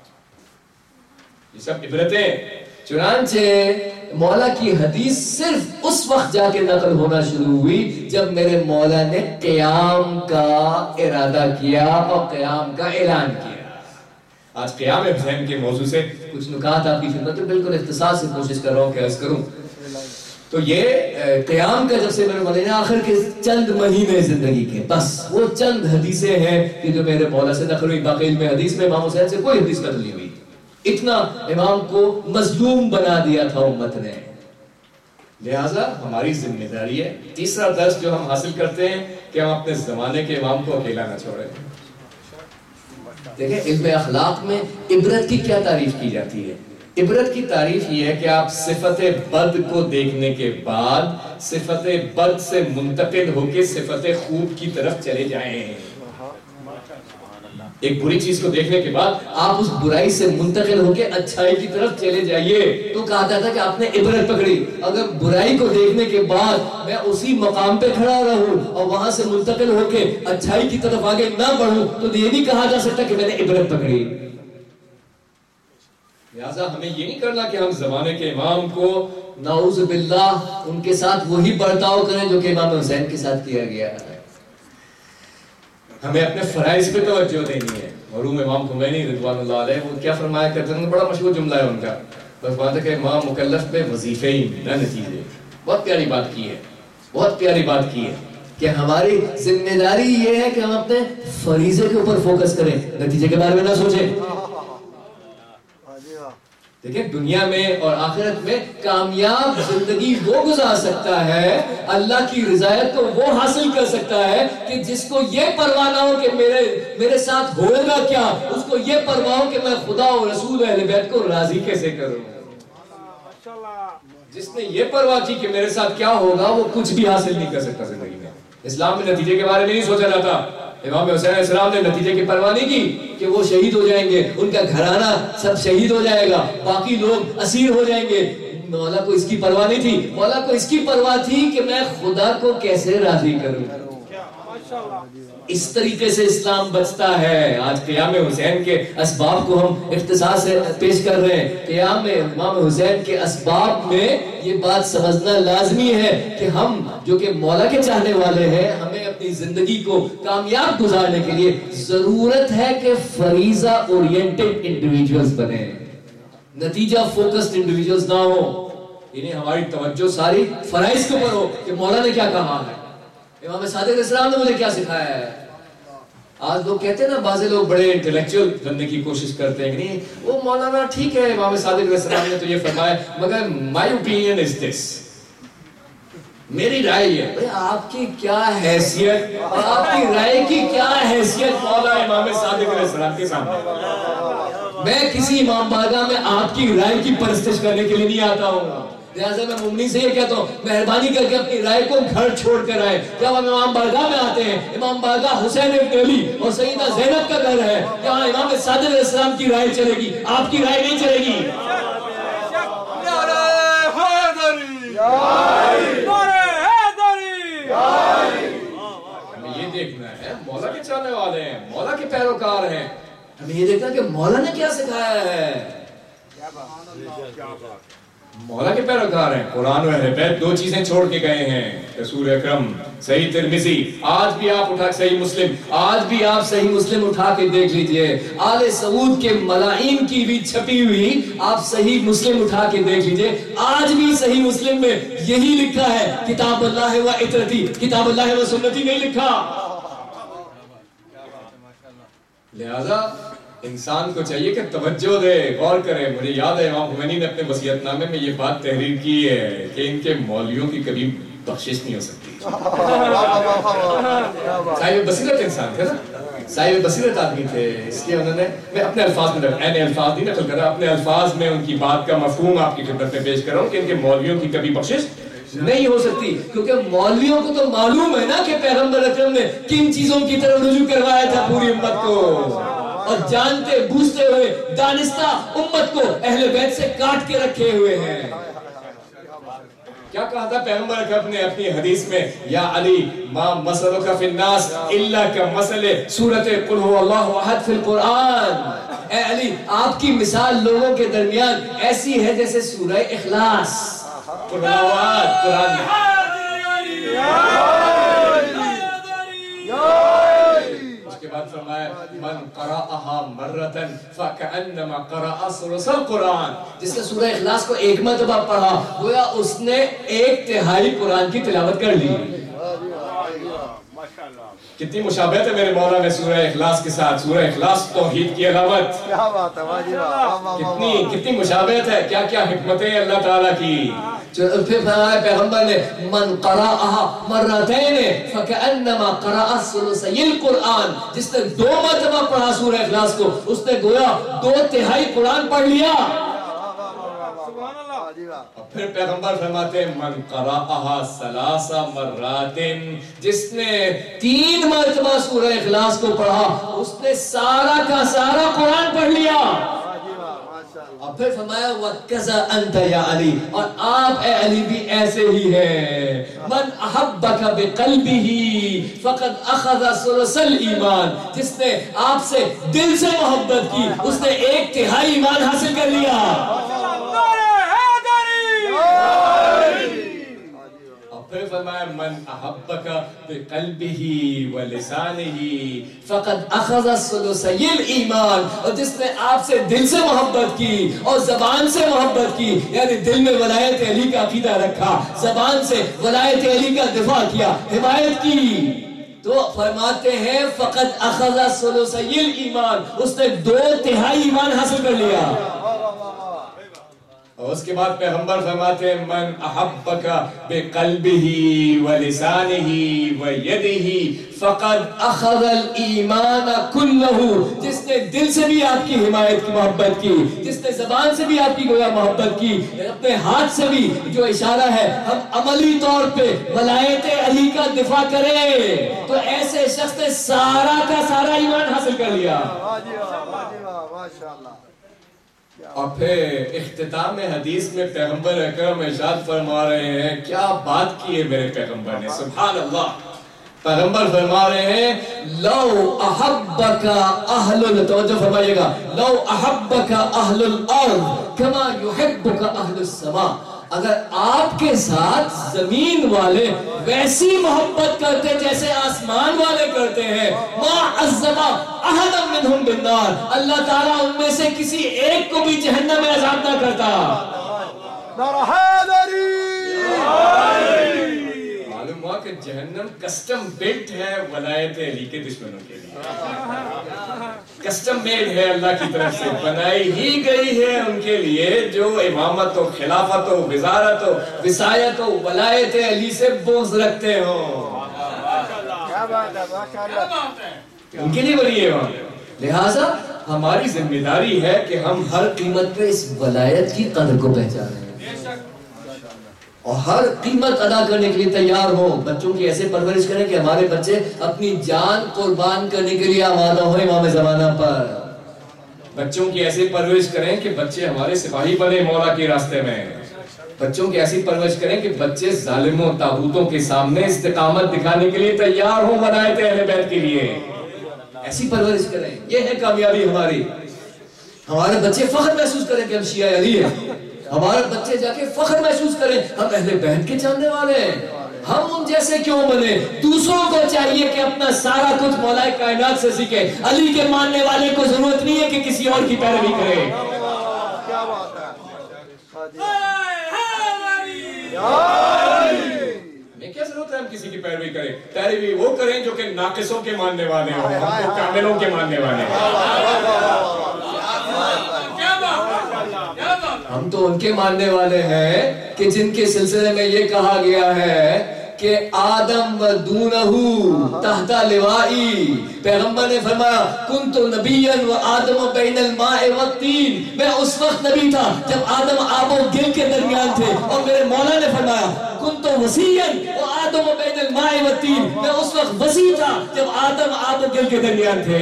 یہ سب عبرتیں۔ چنانچہ مولا کی حدیث صرف اس وقت جا کے نقل ہونا شروع ہوئی جب میرے مولا نے قیام کا ارادہ کیا اور قیام کا اعلان کیا۔ آج قیام حسین کے موضوع سے کچھ نکات آپ کی خدمت میں بالکل اختصار سے کوشش کر رہا ہوں کہ عرض کروں۔ تو یہ قیام کا جب سے میرے مولا نے آخر کے چند مہینے زندگی کے، بس وہ چند حدیثیں ہیں کہ جو میرے مولا سے نقل ہوئی، باقی علم حدیث میں امام حسین سے کوئی حدیث نقل نہیں ہوئی۔ اتنا امام کو مظلوم بنا دیا تھا امت نے۔ لہٰذا ہماری ذمہ داری ہے، تیسرا درس جو ہم حاصل کرتے ہیں کہ ہم اپنے زمانے کے امام کو اکیلا نہ چھوڑیں۔ دیکھیں علم اخلاق میں عبرت کی کیا تعریف کی جاتی ہے؟ عبرت کی تعریف یہ ہے کہ آپ صفت بد کو دیکھنے کے بعد صفت بد سے منتقل ہو کے صفت خوب کی طرف چلے جائیں۔ ایک بری چیز کو دیکھنے کے بعد آپ اس برائی سے منتقل ہو کے اچھائی کی طرف چلے جائیے۔ تو کہا جاتا ہے کہ آپ نے عبرت پکڑی۔ اگر برائی کو دیکھنے کے بعد میں اسی مقام پہ کھڑا رہوں اور وہاں سے منتقل ہو کے اچھائی کی طرف آگے نہ بڑھوں تو یہ نہیں کہا جا سکتا کہ میں نے عبرت پکڑی۔ لہٰذا ہمیں یہ نہیں کرنا کہ ہم زمانے کے امام کو نعوذ باللہ ان کے ساتھ وہی برتاؤ کریں جو کہ امام حسین کے ساتھ کیا گیا ہے۔ ہمیں اپنے فرائض پہ توجہ دینی ہے۔ مرحوم امام خمینی رضوان اللہ علیہ وہ کیا فرمایا کرتے ہیں، بڑا مشہور جملہ ہے ان کا، بس بات ہے کہ امام مکلف پہ وظیفے ہی نہ نتیجے۔ بہت پیاری بات کی ہے، بہت پیاری بات کی ہے کہ ہماری ذمہ داری یہ ہے کہ ہم اپنے فریضے کے اوپر فوکس کریں، نتیجے کے بارے میں نہ سوچیں۔ دیکھیں دنیا میں اور آخرت میں کامیاب زندگی وہ گزار سکتا ہے، اللہ کی رضایت کو وہ حاصل کر سکتا ہے کہ جس کو یہ پرواہ نہ ہو کہ میرے میرے ساتھ ہوگا کیا، اس کو یہ پرواہ ہو کہ میں خدا اور رسول اہل بیت کو راضی کیسے کروں۔ جس نے یہ پرواہ کی کہ میرے ساتھ کیا ہوگا وہ کچھ بھی حاصل نہیں کر سکتا زندگی میں۔ اسلام میں نتیجے کے بارے میں نہیں سوچا جاتا۔ امام حسین علیہ السلام نے نتیجے کی پرواہ نہیں کی کہ وہ شہید ہو جائیں گے، ان کا گھرانہ سب شہید ہو جائے گا، باقی لوگ اسیر ہو جائیں گے۔ مولا کو اس کی پرواہ نہیں تھی، مولا کو اس کی پرواہ تھی کہ میں خدا کو کیسے راضی کروں۔ اس طریقے سے اسلام بچتا ہے۔ آج قیام حسین کے اسباب کو ہم اختصار سے پیش کر رہے ہیں۔ قیام امام حسین کے اسباب میں یہ بات سمجھنا لازمی ہے کہ ہم جو کہ مولا کے چاہنے والے ہیں، ہمیں اپنی زندگی کو کامیاب گزارنے کے لیے ضرورت ہے کہ فریضہ اورینٹڈ انڈیویجولز بنیں، نتیجہ فوکسڈ انڈیویجولز نہ ہوں۔ انہیں ہماری توجہ ساری فرائض کے اوپر ہو کہ مولا نے کیا کہا ہے، امام صادق علیہ السلام نے مجھے کیا سکھایا ہے. آج لوگ کہتے ہیں نا، بعض لوگ بڑے انٹلیکچوئل بننے کی کوشش کرتے ہیں کہ نہیں وہ مولانا ٹھیک ہے امام صادق علیہ السلام نے تو یہ فرمایا، مگر مائی اوپینین از دس، میری رائے ہے. بھئی آپ کی کیا حیثیت اور آپ کی رائے کی کیا حیثیت مولا امام صادق علیہ السلام کے سامنے. میں کسی امام بارگاہ میں آپ کی رائے کی پرستش کرنے کے لیے نہیں آتا ہوں. لہٰذا میں مومنی سے یہ کہتا ہوں مہربانی کر کے اپنی رائے کو گھر چھوڑ کر آئے. جب ہم امام بارگاہ میں آتے ہیں، امام بارگاہ حسین ابن علی اور سیدہ زینب کا گھر ہے، یہاں امام صادق علیہ السلام کی رائے چلے گی، آپ کی رائے نہیں چلے گی. ہمیں یہ دیکھنا ہے مولا کے چاہنے والے ہیں، مولا کے پیروکار ہیں. ہمیں یہ دیکھنا کہ مولا نے کیا سکھایا ہے. مولا کے پیروکار ہیں. قرآن و اہل بیت دو چیزیں چھوڑ کے گئے ہیں. رسول اکرم، صحیح ترمذی، آج بھی آپ اٹھا صحیح مسلم، آج بھی آپ صحیح مسلم اٹھا کے دیکھ لیجئے. آل سعود کے ملائن کی بھی چھپی ہوئی آپ صحیح مسلم اٹھا کے دیکھ لیجئے. آج بھی صحیح مسلم میں یہی لکھا ہے کتاب اللہ و اطرتی، کتاب اللہ و سنتی نہیں لکھا. لہذا انسان کو چاہیے کہ توجہ دے، غور کرے. مجھے یاد ہے امام خمینی نے اپنے وصیت نامے میں یہ بات تحریر کی ہے کہ ان کے مولویوں کی کبھی بخشش نہیں ہو سکتی. صاحب بصیرت انسان تھے نا، صاحب بصیرت آدمی تھے، اس لیے انہوں نے، میں اپنے الفاظ میں این الفاظ نہیں نقل کر رہا، اپنے الفاظ میں ان کی بات کا مفہوم آپ کی خدمت میں پیش کر رہا ہوں کہ ان کے مولویوں کی کبھی بخشش نہیں ہو سکتی. کیونکہ مولویوں کو تو معلوم ہے نا کہ پیغمبر اکرم نے کن چیزوں کی طرف رجوع کروایا تھا پوری امت کو، اور جانتے بوجھتے ہوئے دانستہ امت کو اہل بیت سے کاٹ کے رکھے ہوئے ہیں. کیا کہا تھا پیغمبر اکرم نے اپنی حدیث میں، یا علی ما مثلک فی الناس الا کمثل سورۃ قل هو اللہ احد فی القرآن. اے علی آپ کی مثال لوگوں کے درمیان ایسی ہے جیسے سورہ اخلاص قرآن میں. اس کے بعد فرمایا من قرأها مرتن فکأنما قرأ ثلث القرآن. جس نے سورہ اخلاص کو ایک مرتبہ پڑھا گویا اس نے ایک تہائی قرآن کی تلاوت کر لی. کتنی مشابہت ہے میرے مولا میں سورہ اخلاص کے ساتھ. سورہ اخلاص توحید کی علامت، کیا بات ہے، کتنی کتنی مشابہت ہے، کیا کیا حکمتیں اللہ تعالیٰ کی. پھر فرمایا پیغمبر نے من قرأها مرتين فكأنما قرأ ثلثي القرآن. جس نے دو مرتبہ پڑھا سورہ اخلاص کو اس نے گویا دو تہائی قرآن پڑھ لیا. پھر پیغمبر فرماتے ہیں من قرأها ثلاث مرات. جس نے تین مرتبہ سورہ اخلاص کو پڑھا اس نے سارا کا سارا قرآن پڑھ لیا. اور پھر فرمایا وَكَذَا أَنْتَ يَا عَلِي، اور آپ اے علی بھی ایسے ہی ہیں. من أَحَبَّكَ بِقَلْبِهِ فَقَدْ أَخَذَ ثُلُثَ الْإِيمَانِ. جس نے آپ سے دل سے محبت کی اس نے ایک تہائی ایمان حاصل کر لیا. پھر فرمایا من احبک بقلبہ ولسانہ فقد اخذ ثلثی الایمان. اور جس نے آپ سے دل سے محبت کی اور زبان سے محبت کی، یعنی دل میں ولایت علی کا عقیدہ رکھا، زبان سے ولایت علی کا دفاع کیا، حمایت کی، تو فرماتے ہیں فقد اخذ ثلثی الایمان، اس نے دو تہائی ایمان حاصل کر لیا. اور اس کے بعد پیغمبر فرماتے ہیں من احبک بقلبہ ولسانہ ویدہ فقد اخذ الایمان کلہ. جس نے دل سے بھی آپ کی حمایت کی محبت کی، جس نے زبان سے بھی آپ کی گویا محبت کی، اپنے ہاتھ سے بھی جو اشارہ ہے ہم عملی طور پہ ولایت علی کا دفاع کریں، تو ایسے شخص نے سارا کا سارا ایمان حاصل کر لیا. اور پھر اختتام حدیث میں پیغمبر اکرم ارشاد فرما رہے ہیں، کیا بات کی ہے میرے پیغمبر نے، سبحان اللہ. پیغمبر فرما رہے ہیں لو احبک اہل، توجہ فرمائیے گا، لو احبک اہل الارض کما یحبک اہل السماء. اگر آپ کے ساتھ زمین والے ویسی محبت کرتے جیسے آسمان والے کرتے ہیں، ما عذب احد منہم بالنار، اللہ تعالیٰ ان میں سے کسی ایک کو بھی جہنم میں عذاب نہ کرتا. معلوم ہوا کہ جہنم کسٹم بلٹ ہے ولایت علی کے دشمنوں کے لیے، کسٹم میڈ ہے، اللہ کی طرف سے بنائی ہی گئی ہے ان کے لیے جو امامت ہو، خلافت ہو، وزارت ہو، وصایت ہو، ولایت علی سے بغض رکھتے ہو، ان کے لیے بنی ہے وہاں۔ لہٰذا ہماری ذمہ داری ہے کہ ہم ہر قیمت پہ اس ولایت کی قدر کو پہچانیں اور ہر قیمت ادا کرنے کے لیے تیار ہو، بچوں کی ایسے پرورش کریں کہ ہمارے بچے اپنی جان قربان کرنے کے لیے آمادہ ہو امام زمانہ پر، بچوں کی ایسی پرورش کریں کہ بچے ہمارے سپاہی بنے مولا کے راستے میں، بچوں کی ایسی پرورش کریں کہ بچے ظالموں طاغوتوں کے سامنے استقامت دکھانے کے لیے تیار ہوں ولایت اہل بیت کے لیے، ایسی پرورش کریں، یہ ہے کامیابی ہماری۔ ہمارے بچے فخر محسوس کریں کہ ہم شیعہ علی ہیں، ہمارے بچے جا کے فخر محسوس کریں ہم اہل بیت کے چاہنے والے ہیں، ہم ان جیسے کیوں بنے۔ دوسروں کو چاہیے کہ اپنا سارا کچھ مولا کائنات سے سیکھے، علی کے ماننے والے کو ضرورت نہیں ہے کہ کسی اور کی پیروی کرے۔ کیا بات ہے، میں کیا ضرورت ہے ہم کسی کی پیروی کریں، پیروی وہ کریں جو کہ ناقصوں کے ماننے والے ہوں، ہم تو کاملوں کے ماننے والے ہیں، ہم تو ان کے ماننے والے ہیں کہ جن کے سلسلے میں یہ کہا گیا ہے کہ آدم دونہ تحت لوائی، پیغمبر نے فرمایا کنت نبیا و آدم بین الماء والطین، میں اس وقت نبی تھا جب آدم آب و گل کے درمیان تھے، اور میرے مولا نے فرمایا کنت وصیا و آدم بین الماء والطین، میں اس وقت وصی تھا جب آدم آب و گل کے درمیان تھے۔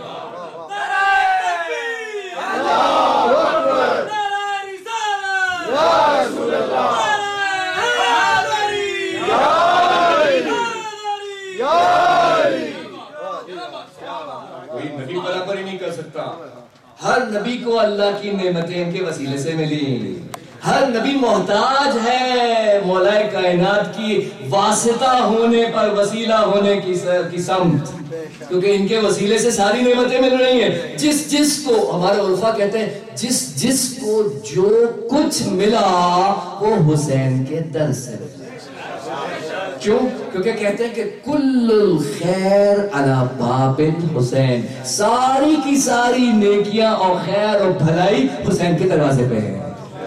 کوئی نبی برابر ہی نہیں کر سکتا، ہر نبی کو اللہ کی نعمتیں ان کے وسیلے سے ملی، ہر نبی محتاج ہے مولا کائنات کی واسطہ ہونے پر، وسیلہ ہونے کی سمت، کیونکہ ان کے وسیلے سے ساری نعمتیں مل رہی ہیں۔ جس جس کو ہمارے عرفا کہتے ہیں جس جس کو جو کچھ ملا وہ حسین کے در سے ملا، کیوں؟ کیونکہ کہتے ہیں کہ کل الخیر علی باب الحسین، ساری کی ساری نیکیاں اور خیر اور بھلائی حسین کے دروازے پہ ہیں۔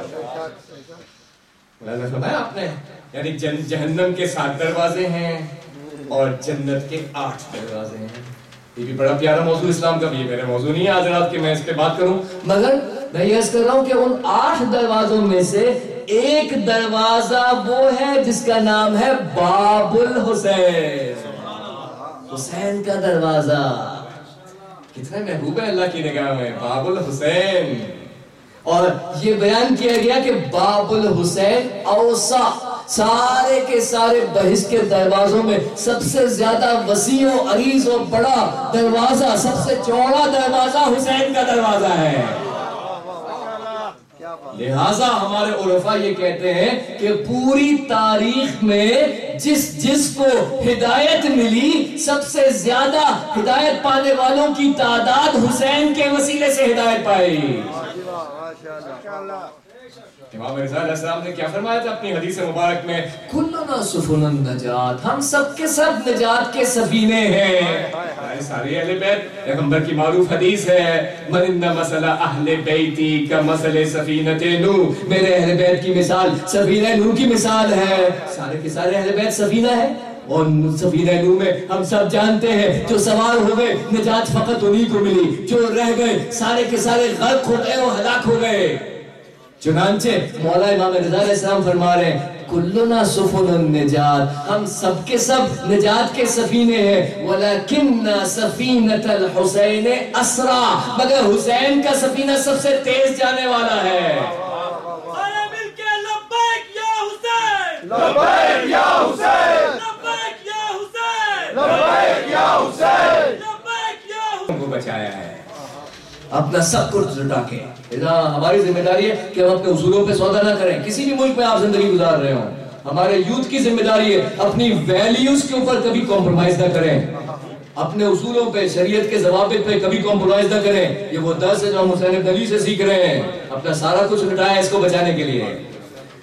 فرمایا آپ نے یعنی جہنم کے سات دروازے ہیں اور جنت کے آٹھ دروازے ہیں۔ یہ بھی بڑا پیارا موضوع اسلام کا، بھی میرا موضوع نہیں ہے آج رات کہ میں اس پہ بات کروں، مگر میں یہ عرض کر رہا ہوں کہ ان آٹھ دروازوں میں سے ایک دروازہ وہ ہے جس کا نام ہے باب الحسین، حسین کا دروازہ۔ کتنا محبوب ہے اللہ کی نگاہ میں باب الحسین، اور یہ بیان کیا گیا کہ باب الحسین اوسع، سارے کے سارے بہشت کے دروازوں میں سب سے زیادہ وسیع و عریض و بڑا دروازہ، سب سے چوڑا دروازہ حسین کا دروازہ ہے۔ لہٰذا ہمارے عرفا یہ کہتے ہیں کہ پوری تاریخ میں جس جس کو ہدایت ملی، سب سے زیادہ ہدایت پانے والوں کی تعداد حسین کے وسیلے سے ہدایت پائی۔ امام رضا علیہ السلام نے کیا فرمایا تھا اپنی حدیث مبارک میں؟ کلنا سفن النجات، ہم سب کے سب نجات کے سفینے ہیں۔ ساری اہل بیت، پیغمبر کی معروف حدیث ہے من ان مثل اہل بیتی کا مثل سفینۃ نوح، میرے اہل بیت کی مثال سفینہ نوح کی مثال ہے۔ سارے کے سارے اہل بیت سفینہ ہے، اور سفینہ نوح میں ہم سب جانتے ہیں جو سوار ہو گئے نجات فقط انہی کو ملی، جو رہ گئے سارے کے سارے غرق ہو گئے اور ہلاک ہو گئے۔ چنانچہ مولا امام رضا علیہ السلام فرما رہے ہیں کلنا سفن النجات، ہم سب کے سب نجات کے سفینے ہیں، ولیکن سفینۃ الحسین اسرع، مگر حسین کا سفینہ سب سے تیز جانے والا ہے۔ سارے مل کے لبیک یا حسین، لبیک یا حسین، لبیک یا حسین، لبیک یا حسین، لبیک یا حسین کو بچایا ہے اپنا سب کچھ لٹا کے۔ ہماری ذمہ داری ہے کہ ہم اپنے اصولوں پہ سودا نہ کریں، کسی بھی ملک میں آپ زندگی گزار رہے ہوں، ہمارے یوتھ کی ذمہ داری ہے اپنی ویلیوز کے اوپر کبھی کمپرومائز نہ کریں، اپنے اصولوں پہ، شریعت کے ضوابط پہ کبھی کمپرومائز نہ کریں۔ یہ وہ درس ہے جو ہم حسین بن علی سے سیکھ رہے ہیں، اپنا سارا کچھ لٹایا اس کو بچانے کے لیے۔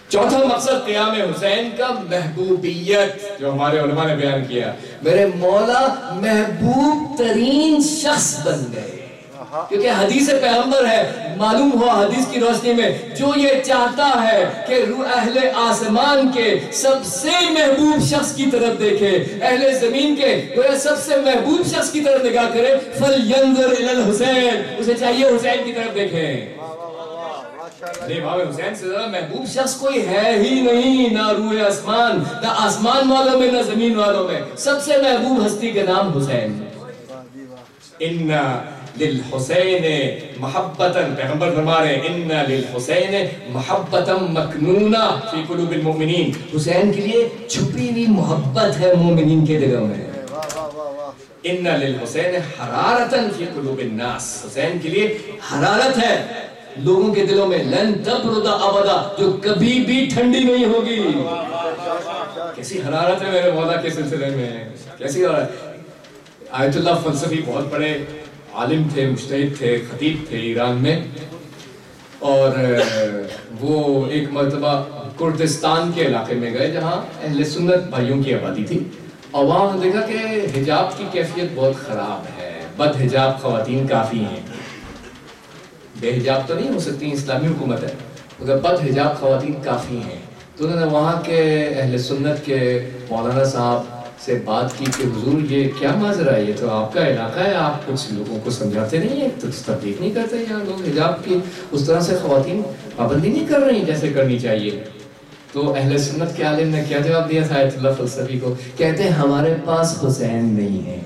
چوتھا مقصد قیام حسین کا محبوبیت، جو ہمارے علماء نے بیان کیا، میرے مولا محبوب ترین شخص بن گئے، کیونکہ حدیث پیغمبر ہے، معلوم ہوا حدیث کی روشنی میں جو یہ چاہتا ہے کہ روح اہل آسمان کے سب سے محبوب شخص کی طرف دیکھے، اہل زمین کے وہ سب سے محبوب شخص کی طرف نگاہ کرے، فَلْيَنْظُرْ إِلَى الْحُسَيْنِ، اسے چاہیے حسین کی طرف دیکھیں۔ امام حسین سے زیادہ محبوب شخص کوئی ہے ہی نہیں، نہ روح آسمان، نہ آسمان والوں میں، نہ زمین والوں میں، سب سے محبوب ہستی کا نام حسین۔ ان للحسین محبتاً، پیغمبر فرما رہے ہیں ان للحسین محبتاً مکنونہ فی قلوب المؤمنین، حسین کے لیے چھپی ہوئی محبت ہے مومنین کے دلوں میں۔ ان للحسین حرارتاً فی قلوب الناس، حسین کے لیے حرارت ہے لوگوں کے دلوں میں، لن تبرد ابدا، جو کبھی بھی ٹھنڈی نہیں ہوگی۔ کیسی حرارت ہے میرے مولا کے سلسلے میں، کیسی حرارت۔ آیت اللہ فلسفی بہت بڑے عالم تھے، مجتہد تھے، خطیب تھے ایران میں، اور وہ ایک مرتبہ کردستان کے علاقے میں گئے جہاں اہل سنت بھائیوں کی آبادی تھی، اور وہاں دیکھا کہ حجاب کی کیفیت بہت خراب ہے، بد حجاب خواتین کافی ہیں، بے حجاب تو نہیں ہو سکتی، اسلامی حکومت ہے، مگر بد حجاب خواتین کافی ہیں۔ تو انہوں نے وہاں کے اہل سنت کے مولانا صاحب سے بات کی کہ حضور یہ کیا ماجرا ہے، یہ تو آپ کا علاقہ ہے، آپ کچھ لوگوں کو سمجھاتے نہیں ہیں، کچھ تبلیغ نہیں کرتے، یہاں لوگ حجاب کی اس طرح سے خواتین پابندی نہیں کر رہی جیسے کرنی چاہیے۔ تو اہل سنت کے عالم نے کیا جواب دیا تھا آیت اللہ فلسفی کو؟ کہتے ہیں ہمارے پاس حسین نہیں ہے۔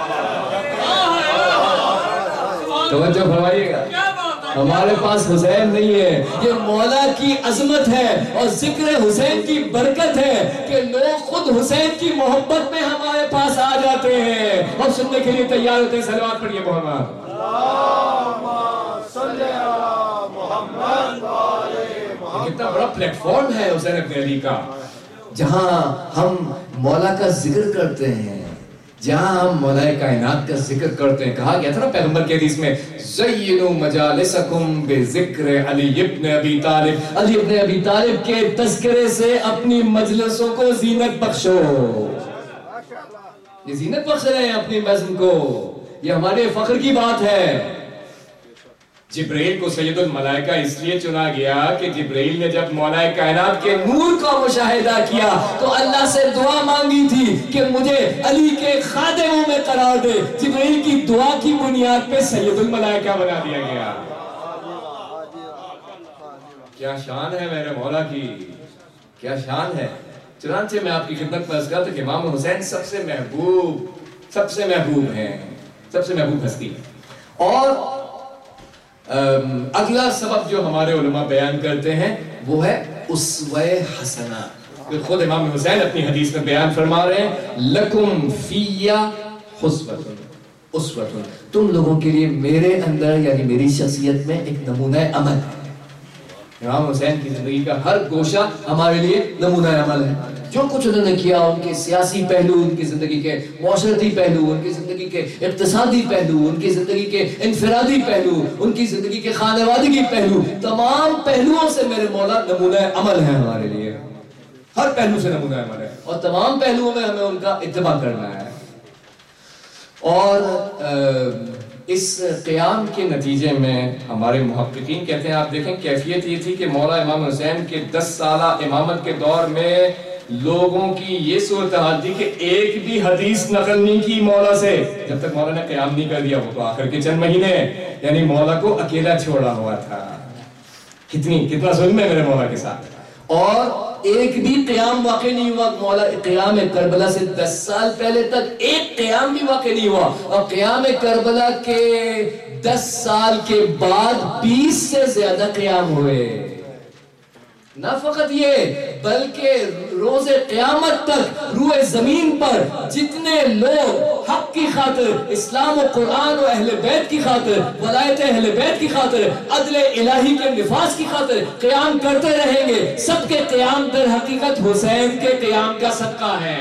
توجہ فرمائیے گا، ہمارے پاس حسین نہیں ہے۔ یہ مولا کی عظمت ہے اور ذکر حسین کی برکت ہے کہ لوگ خود حسین کی محبت میں ہمارے پاس آ جاتے ہیں اور سننے کے لیے تیار ہوتے ہیں۔ صلوات پڑھیے محمد، کتنا بڑا پلیٹ فارم ہے حسین ابن علی کا، جہاں ہم مولا کا ذکر کرتے ہیں، جہاں ہم مولا کائنات کا ذکر کرتے ہیں۔ کہا گیا تھا نا پیغمبر کے حدیث میں، زینوا مجالسکم بذکر علی ابن ابی طالب، علی ابن ابی طالب کے تذکرے سے اپنی مجلسوں کو زینت بخشو۔ یہ زینت بخش رہے ہیں اپنی مجلس کو، یہ ہمارے فخر کی بات ہے۔ جبرائیل کو سید الملائکہ اس لیے چنا گیا کہ جبرائیل نے جب مولا کائنات کے نور کا مشاہدہ کیا تو اللہ سے دعا مانگی تھی کہ مجھے علی کے خادموں میں قرار دے۔ جبرائیل کی دعا کی بنیاد پہ سید الملائکہ بنا دیا گیا۔ کیا شان ہے میرے مولا کی، کیا شان ہے۔ چنانچہ میں آپ کی خدمت میں عرض کرتا کہ امام حسین سب سے محبوب سب سے محبوب ہیں، سب سے محبوب ہستی۔ اور اگلا سبب جو ہمارے علماء بیان کرتے ہیں وہ ہے اسوہ حسنہ۔ خود امام حسین اپنی حدیث میں بیان فرما رہے ہیں، لکم فی اسوۃ، اسوۃ، تم لوگوں کے لیے میرے اندر یعنی میری شخصیت میں ایک نمونہ عمل ہے۔ امام حسین کی زندگی کا ہر گوشہ ہمارے لیے نمونہ عمل ہے۔ جو کچھ انہوں نے کیا، ان کے سیاسی پہلو، ان کی زندگی کے معاشرتی پہلو، ان کی زندگی کے اقتصادی پہلو، ان کی زندگی کے انفرادی پہلو، ان کی زندگی کے خانوادگی پہلو، تمام پہلوؤں سے میرے مولا نمونہ عمل ہے ہمارے لیے، ہر پہلو سے نمونہ عمل ہے، اور تمام پہلوؤں میں ہمیں ان کا اتباع کرنا ہے۔ اور اس قیام کے نتیجے میں ہمارے محققین کہتے ہیں، آپ دیکھیں کیفیت یہ تھی کہ مولا امام حسین کے دس سالہ امامت کے دور میں لوگوں کی یہ صورتحال تھی کہ ایک بھی حدیث نقل نہیں کی مولا سے، جب تک مولا نے قیام نہیں کر دیا۔ وہ تو آخر کے چند مہینے یعنی مولا کو اکیلا چھوڑا ہوا تھا۔ کتنی کتنا ظلم ہے میرے مولا کے ساتھ۔ اور ایک بھی قیام واقع نہیں ہوا، مولا قیام کربلا سے دس سال پہلے تک ایک قیام بھی واقع نہیں ہوا، اور قیام کربلا کے دس سال کے بعد بیس سے زیادہ قیام ہوئے۔ نہ فقط یہ بلکہ روز قیامت تک روئے زمین پر جتنے لوگ حق کی خاطر، اسلام و قرآن و اہل بیت کی خاطر، ولایت اہل بیت کی خاطر، عدل الہی کے نفاذ کی خاطر قیام کرتے رہیں گے، سب کے قیام در حقیقت حسین کے قیام کا صدقہ ہے۔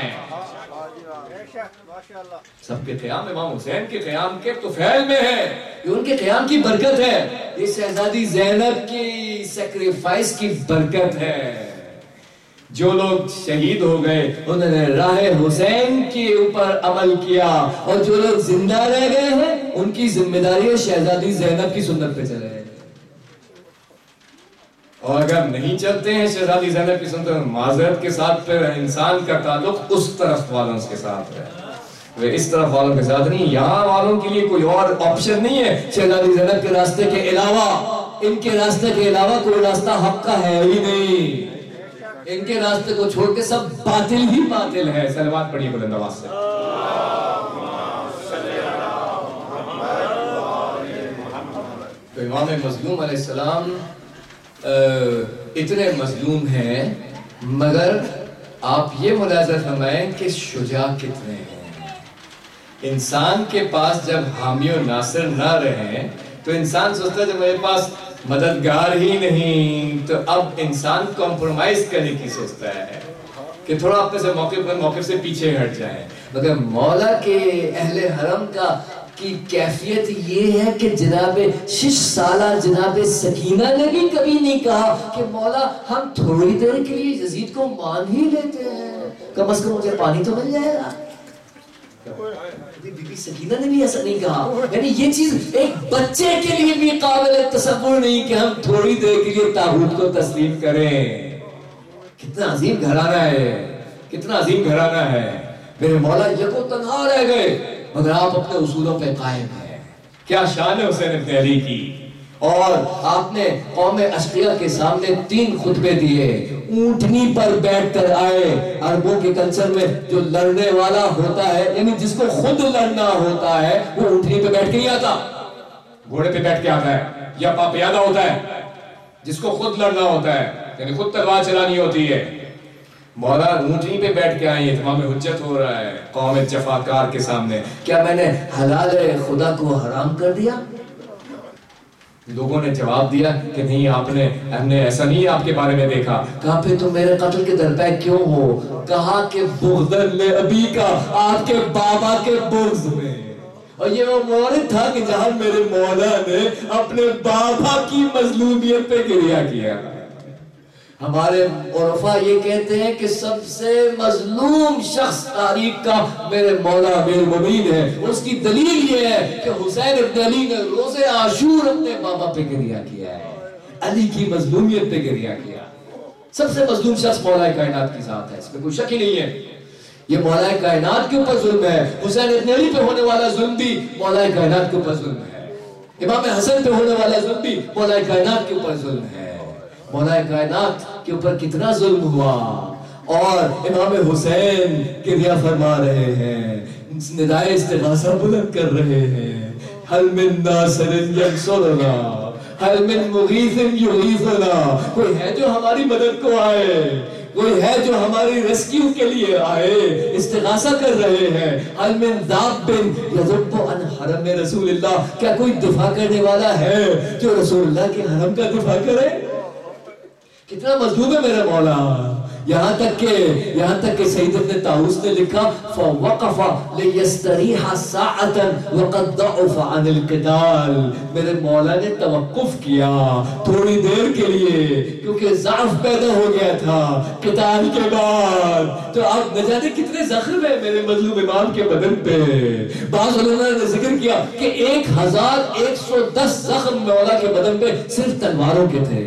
سب کے قیام امام حسین کے قیام کے طفیل میں ہے، یہ ان کے قیام کی برکت ہے، یہ شہزادی زینب کی سیکریفائس کی برکت ہے۔ جو لوگ شہید ہو گئے انہوں نے راہ حسین کے اوپر عمل کیا، اور جو لوگ زندہ رہ گئے ہیں ان کی ذمہ داری ہے شہزادی زینب کی سنت پہ چلے. اور اگر نہیں چلتے ہیں شہزادی زینب کی سنت، معذرت کے ساتھ پھر انسان کا تعلق اس طرف والوں کے ساتھ ہے، وہ اس طرف والوں کے ساتھ نہیں. یہاں والوں کے لیے کوئی اور آپشن نہیں ہے شہزادی زینب کے راستے کے علاوہ. ان کے راستے کے علاوہ کوئی راستہ حق کا ہے ہی نہیں. ان کے راستے کو چھوڑ کے سب باطل ہی باطل ہے. صلوات پڑھیے بلند آواز سے. تو امام مظلوم علیہ السلام اتنے مظلوم ہیں، مگر آپ یہ ملاحظہ فرمائیں کہ شجاع کتنے ہیں. انسان کے پاس جب حامی و ناصر نہ رہیں تو انسان سوچتا ہے جب میرے پاس مددگار ہی نہیں تو اب انسان کمپرومائز کرنے کی سوچتا ہے کہ تھوڑا اپنے سے موقع پر موقع سے پیچھے ہٹ جائیں. مگر مولا کے اہل حرم کا کی کیفیت یہ ہے کہ جناب شش سالہ جناب سکینہ نے بھی کبھی نہیں کہا کہ مولا ہم تھوڑی دیر کے لیے یزید کو مان ہی لیتے ہیں، کم از کم مجھے پانی تو مل جائے گا. بی بی سکینہ نے بھی ایسا نہیں کہا. یعنی یہ چیز ایک بچے کے لیے بھی قابل تصور نہیں کہ ہم تھوڑی دیر کے لیے طاغوت کو تسلیم کریں. کتنا عظیم گھرانہ ہے، کتنا عظیم گھرانہ ہے. میرے مولا یکو تنہا رہ گئے مگر آپ اپنے اصولوں پہ قائم ہیں. کیا شان ہے حسین ابن علی کی. اور آپ نے قوم اشقیہ کے سامنے تین خطبے دیے. اونٹنی پر بیٹھ کر آئے. عربوں کے کلچر میں جو لڑنے والا ہوتا ہے یعنی جس کو خود لڑنا ہوتا ہے وہ اونٹنی پہ بیٹھ کے نہیں آتا، گھوڑے پہ بیٹھ کے آتا ہے یا پاپیادہ ہوتا ہے. جس کو خود لڑنا ہوتا ہے یعنی خود تلوار چلانی ہوتی ہے. مولا اونٹنی پہ بیٹھ کے آئیں، اتمام حجت ہو رہا ہے قوم جفاکار کے سامنے. کیا میں نے حلال خدا کو حرام کر دیا؟ لوگوں نے جواب دیا کہ نہیں، آپ نے ہم نے ایسا نہیں آپ کے بارے میں دیکھا. کہا پھر تم میرے قتل کے درپے کیوں ہو؟ کہا کہ بغضاً لابی کا، آپ کے بابا کے بغض میں. اور یہ وہ مورد تھا کہ جہاں میرے مولا نے اپنے بابا کی مظلومیت پہ گریہ کیا. ہمارے عرفا یہ کہتے ہیں کہ سب سے مظلوم شخص تاریخ کا میرے مولا امیر المومنین ہے. اس کی دلیل یہ ہے کہ حسین ابن علی نے روز عاشور اپنے بابا پہ گریہ کیا ہے، علی کی مظلومیت پہ گریہ کیا. سب سے مظلوم شخص مولا کائنات کی ذات ہے، اس میں کوئی شک ہی نہیں ہے. یہ مولا کائنات کے اوپر ظلم ہے. حسین ابن علی پہ ہونے والا ظلم بھی مولا کائنات کے اوپر ظلم ہے. امام حسن پہ ہونے والا ظلم بھی مولا کائنات کے اوپر ظلم ہے. مولا کائنات کے اوپر کتنا ظلم ہوا. اور امام حسین گریہ فرما رہے ہیں، ندائے استغاثہ بلند کر رہے ہیں. حل من ناصر ینصرنا، حل من مغیث یغیثنا. کوئی ہے جو ہماری مدد کو آئے، کوئی ہے جو ہماری ریسکیو کے لیے آئے. استغاثہ کر رہے ہیں. حل من ذاب یذب عن حرم رسول اللہ. کیا کوئی دفاع کرنے والا ہے جو رسول اللہ کے حرم کا دفاع کرے؟ کتنا مظلوم ہے میرا مولا. یہاں تک کہ یہاں تک کہ سید ابن طاووس نے لکھا فوقف لیستریح ساعتا وقد ضعف عن القتال. میرے مولا نے توقف کیا تھوڑی دیر کے لیے کیونکہ ضعف پیدا ہو گیا تھا قتال کے بعد. تو آپ نہ جانے کتنے زخم ہیں میرے مظلوم امام کے بدن پہ. بعض علماء نے ذکر کیا کہ ایک ہزار ایک سو دس زخم مولا کے بدن پہ صرف تلواروں کے تھے.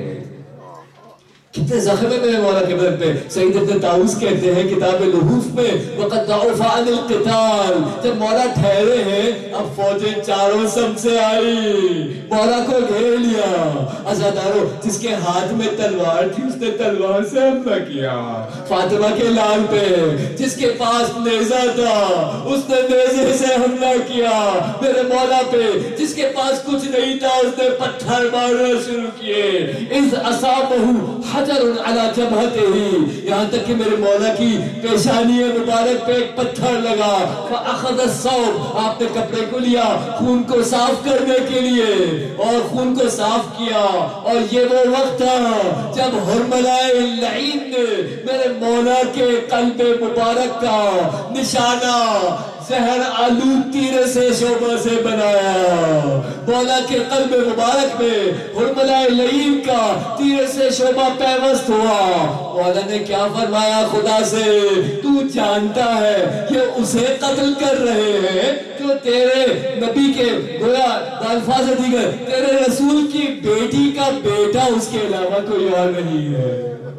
کتنے زخم ہے میرے مولا کے بدن پہ. سید ابن طاووس کہتے ہیں کتاب لحوف میں وقد ضعف عن القتال. جب مولا ٹھہرے ہیں اب فوجیں چاروں سم سے آئی، مولا کو گھیر لیا. عزادارو جس کے ہاتھ میں تلوار تھی اس نے تلوار سے حملہ کیا. فاطمہ کے لال پہ جس کے پاس نیزہ تھا اس نے نیزے سے حملہ کیا. میرے مولا پہ جس کے پاس کچھ نہیں تھا اس نے پتھر مارنا شروع کیے. اذ اصابہ حجر علی جبہتہ، یہاں تک کہ میرے مولا کی پیشانی مبارک پہ ایک پتھر لگا. فاخذ الثوب، آپ نے کپڑے کو لیا خون کو صاف کرنے کے لیے اور خون کو صاف کیا. اور یہ وہ وقت تھا جب حرملہ اللعین نے میرے مولا کے قلب مبارک کا نشانہ زہر آلود تیر سے شعبہ سے بنایا، مولا کے قلب مبارک میں حرملہ لعین کا تیر سے شعبہ پیوست ہوا۔ مولا نے کیا فرمایا خدا سے، تو جانتا ہے یہ اسے قتل کر رہے ہیں جو تیرے نبی کے گویا الفاظ دیگر تیرے رسول کی بیٹی کا بیٹا اس کے علاوہ کوئی اور نہیں ہے،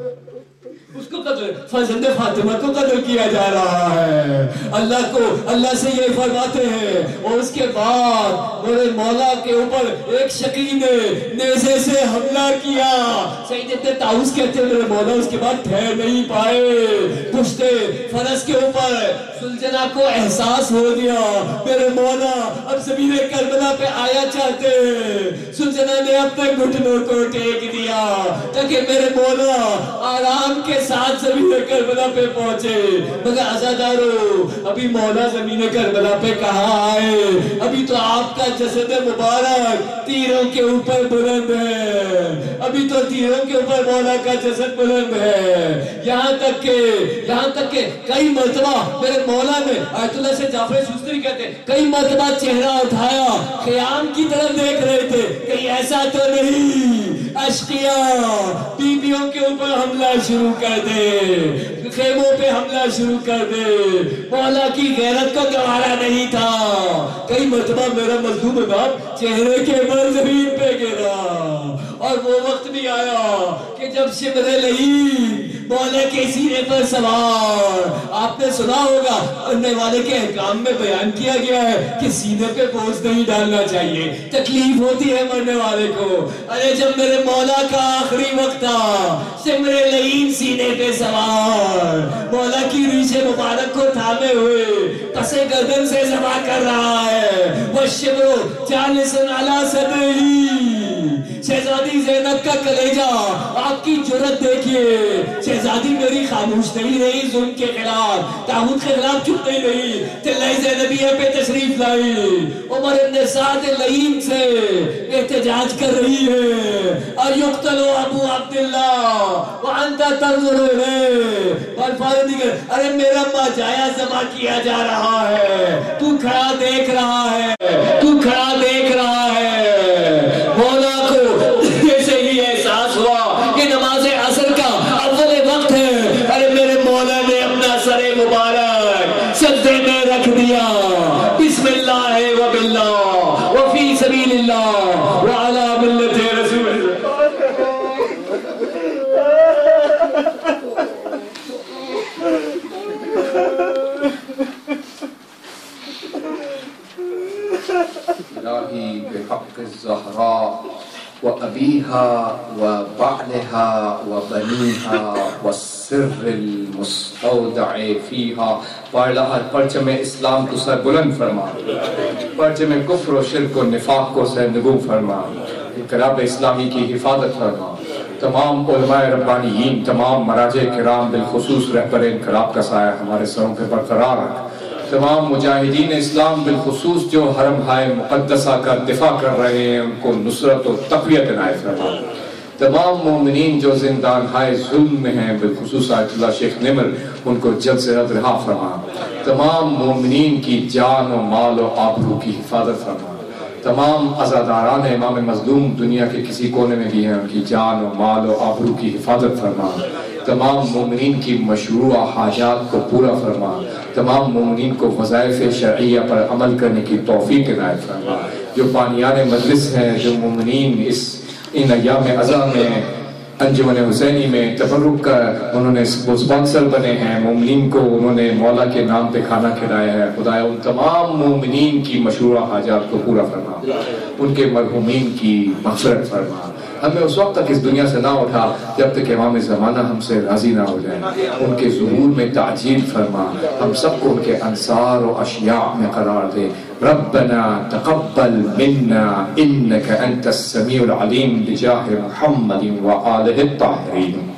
اس کو قتل فرزند فاطمہ کو قتل کیا جا رہا ہے۔ اللہ کو اللہ سے یہ فرماتے ہیں، اور اس کے بعد میرے مولا کے اوپر ایک شقی نے نیزے سے حملہ کیا۔ سیدنا طاؤس کہتے ہیں میرے مولا اس کے بعد ٹھہر نہیں پائے، پشتے فرس کے اوپر سلجنا کو احساس ہو گیا میرے مولا اب زمین کربلا پہ آیا چاہتے ہیں۔ سلجنا نے اپنے گھٹنوں کو ٹیک دیا تاکہ میرے مولا آرام کے ساتھ زمین کربلا پہ پہنچے، مگر عزادارو ابھی مولا زمین کربلا پہ کہاں آئے، ابھی تو آپ کا جسد مبارک تیروں کے اوپر بلند ہے، ابھی تو تیروں کے اوپر مولا کا جسد بلند ہے۔ یہاں تک کہ یہاں تک کہ کئی مرتبہ میرے مولا نے آیت اللہ سے جعفر شوستری کہتے ہیں کئی مرتبہ چہرہ اٹھایا خیام کی طرف دیکھ رہے تھے کہیں ایسا تو نہیں اشقیاء بیویوں کے اوپر حملہ شروع کر دے، خیموں پہ حملہ شروع کر دے۔ مولا کی غیرت کو گوارا نہیں تھا، کئی مرتبہ میرا مظلوم باپ چہرے کے بل زمین پہ گرا، اور وہ وقت بھی آیا کہ جب شمر لعین مولا کے سینے پر سوار، آپ نے سنا ہوگا مرنے والے کے احکام میں بیان کیا گیا ہے کہ سینے پہ بوجھ نہیں ڈالنا چاہیے، تکلیف ہوتی ہے مرنے والے کو۔ ارے جب میرے مولا کا آخری وقت تھا، شمر لعین سینے پہ سوار مولا کی ریش مبارک کو تھامے ہوئے پسے گردن سے ذبح کر رہا ہے، وہ شمر جالسن علی صدرہی، شہزادی زینب کا کلیجہ آپ کی جرت دیکھیے، شہزادی میری خاموش نہیں رہی ظلم کے خلاف، طاغوت کے خلاف چپ نہیں رہی، تلہ زینبیہ پہ تشریف لائی، عمر بن سعد لعین سے احتجاج کر رہی ہے، ایقتل ابو عبداللہ وانت تنظر الیہ، والفاظ دیگر ارے میرا ماجایا ذبح کیا جا رہا ہے، تو کھڑا دیکھ رہا ہے، تو کھڑا دیکھ رہا ہے۔ مولا کو ایسے ہی احساس ہوا کہ نماز عصر کا اول وقت ہے، ارے میرے مولا نے اپنا سر مبارک سجدے میں رکھ دیا، بسم اللہ و باللہ و فی سبیل اللہ و علی ملت رسول اللہ۔ الہی بحق الزہراء وأبيها وبعلها وبنيها والسر المستودع فيها، پڑھا ہر پرچم اسلام کو سر بلند فرما، پرچم کفر و شرک و نفاق کو سر نگو فرما، انقلاب اسلامی کی حفاظت فرما، تمام علماء ربانیین، تمام مراجع کرام بالخصوص رہبر انقلاب کا سایہ ہمارے سروں پہ برقرار رکھ، تمام مجاہدین اسلام بالخصوص جو حرم ہائے مقدسہ کا دفاع کر رہے ہیں ان کو نصرت و تقویت عنایت فرما، تمام مومنین جو زندان ہائے ظلم میں ہیں بالخصوص آیت اللہ شیخ نمر ان کو جلد سے جلد رہا فرما، تمام مومنین کی جان و مال و آبرو کی حفاظت فرما، تمام عزاداران امام مظلوم دنیا کے کسی کونے میں بھی ہیں ان کی جان و مال و آبرو کی حفاظت فرما، تمام مومنین کی مشروع حاجات کو پورا فرما، تمام مومنین کو وظائف شرعیہ پر عمل کرنے کی توفیق عنایت فرما، جو بانیان مجلس ہیں، جو مومنین اس ان ایام عزا میں انجمن حسینی میں تبرک کا انہوں نے اسپانسر بنے ہیں، مومنین کو انہوں نے مولا کے نام پہ کھانا کھلایا ہے، خدایا ان تمام مومنین کی مشروع حاجات کو پورا فرما، ان کے مرحومین کی مغفرت فرما، ہمیں اس وقت تک اس دنیا سے نہ اٹھا جب تک امام زمانہ ہم سے راضی نہ ہو جائیں، ان کے ظہور میں تعجیل فرما، ہم سب کو ان کے انصار و اشیاء میں قرار دے۔ ربنا تقبل منا انك انت السميع العليم بجاه محمد وآله الطاهرين۔